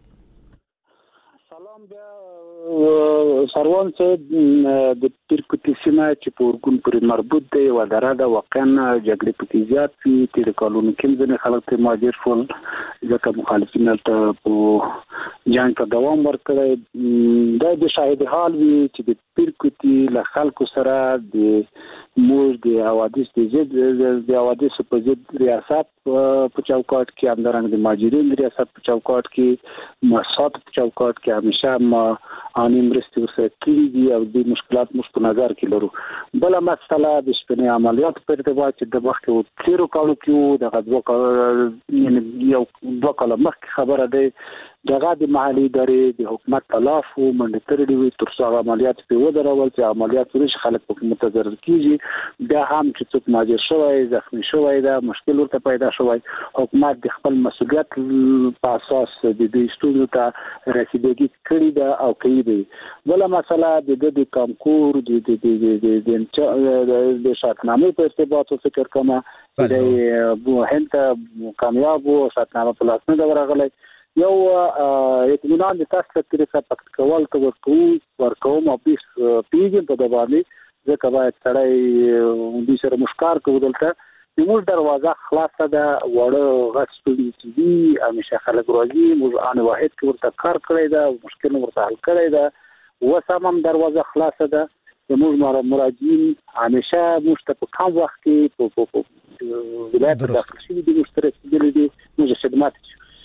سروان صاحب د پیر کوټی سیمه چې په ورګون پورې مربوط دی و دراده واقعا جګړې پکې زیات دي تیر کالونو کې ځنې خلک ته مهاجر شول ځکه مخالفین ته په جنگ ته دوام ورکړی. دا د شاهد حال وی چې د پیر کوټی له خلکو سره د موږ د حوادث د حوادث په ضد ریاست په چوکاټ کې همدارنګه د مهاجرین ریاست په چوکاټ کې مسات په چوکاټ کې همیشه انیم مرستې ورسره کړي دي او د مشکلات مش په نظر کې لرو. بل مسله د شپنې عملیات په ارتباط چې د وخت او تیرو کالو کې د غوډه یعنی یو دوه کاله مخکې خبره ده دغه د محلي ادارې د حکومت تلاف او منډتري وي تر څو عملیات په ودرول چې عملیات ورش خلک په متضرر کیږي بیا هم چې څوک ماجر شوی زخمی شوی دا مشکل ورته پیدا شوی حکومت د خپل مسؤلیت په اساس د دې ستونزو ته رسیدګي کړې ده او کوي دی بل مسله د کانکور د شرطنامې په ارتباط فکر کومه د هند کامیاب او شرطنامه په لاس نه ورغلی یو اطمینان د تاسو طریقه پکت کول ورکوم او پیږي په دبالي ځکه باید سړی د سره مشکار کولته موږ دروازه خلاصه ده وړه غټ دي همیشه خلک راځي موږ ان واحد کې ورته کار کړی دا مشکل ورته حل کړی دا وسامم دروازه خلاصه ده موږ مراجعین همیشه موږ ته په کم وخت کې په ولایت داخل شي د مشترک دي موږ خدمات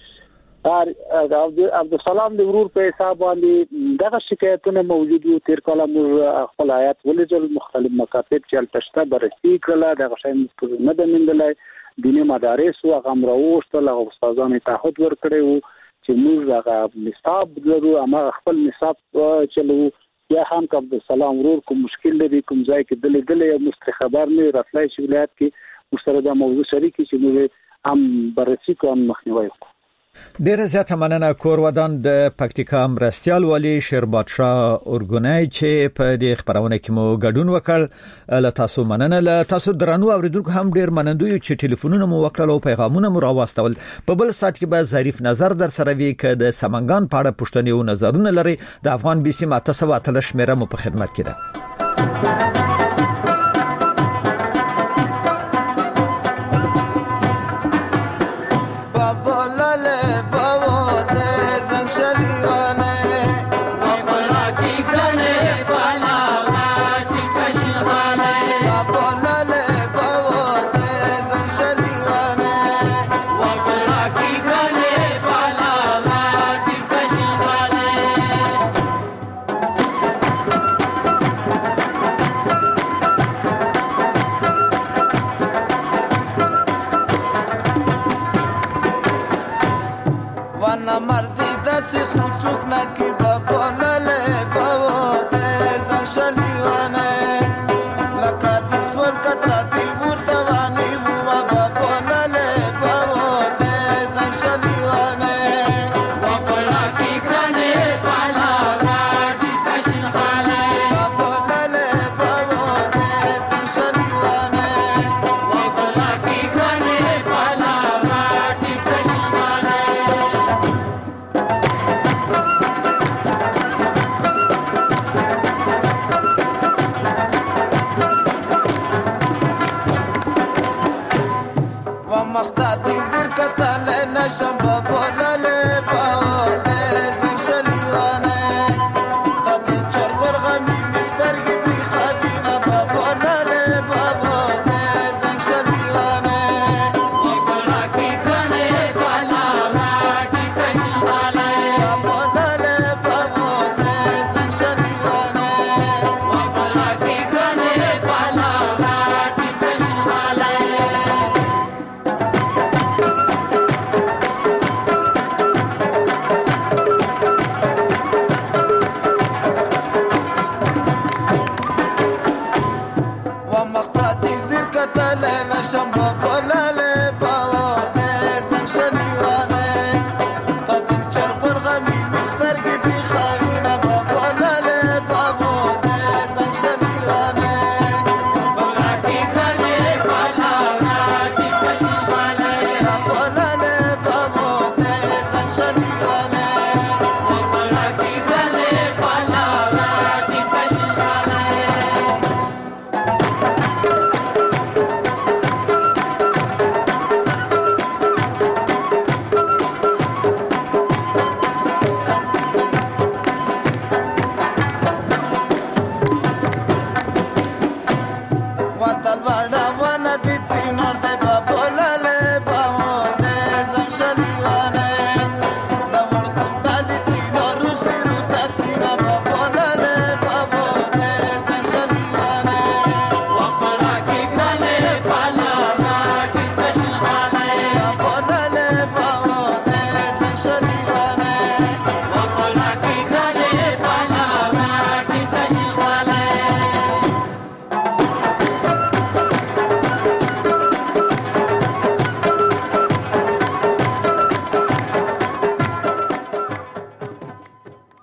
عبدالسلام د ورور په حساب باندې دغه شکایتونه موجود وو تیر کال موږ خپل آیات ولجل مختلف مکاتب چې تشته بررسي کړل دغه شی نه د مندلای دیني مدارس او غمراوشت له استادانو تعهد ورکړي وو چې موږ هغه نصاب درو اما خپل نصاب چلو یا هم که عبدالسلام ورور کوم مشکل لري کوم ځای کې دلې مستخبر نه راتلای شي ولایت کې مسترد موضوع شریک چې موږ هم بررسي کوم مخنیوي وکړو ډیر زیاته مننه کور ودان د پکتیکا مرستيال والی شیربادشاه اورګونای چې په دې خبرونه کې مو ګډون وکړ له تاسو مننه له تاسو درنو اوریدونکو هم ډیر منندوی چې ټلیفونونه مو وکړل او پیغامونه مو راوستل په بل سات کې به ظریف نظر در سره وی ک د سمنګان په اړه پښتني او نظرونه لري د افغان بي سي ماته تل شمیره مو په خدمت کې ده Somebody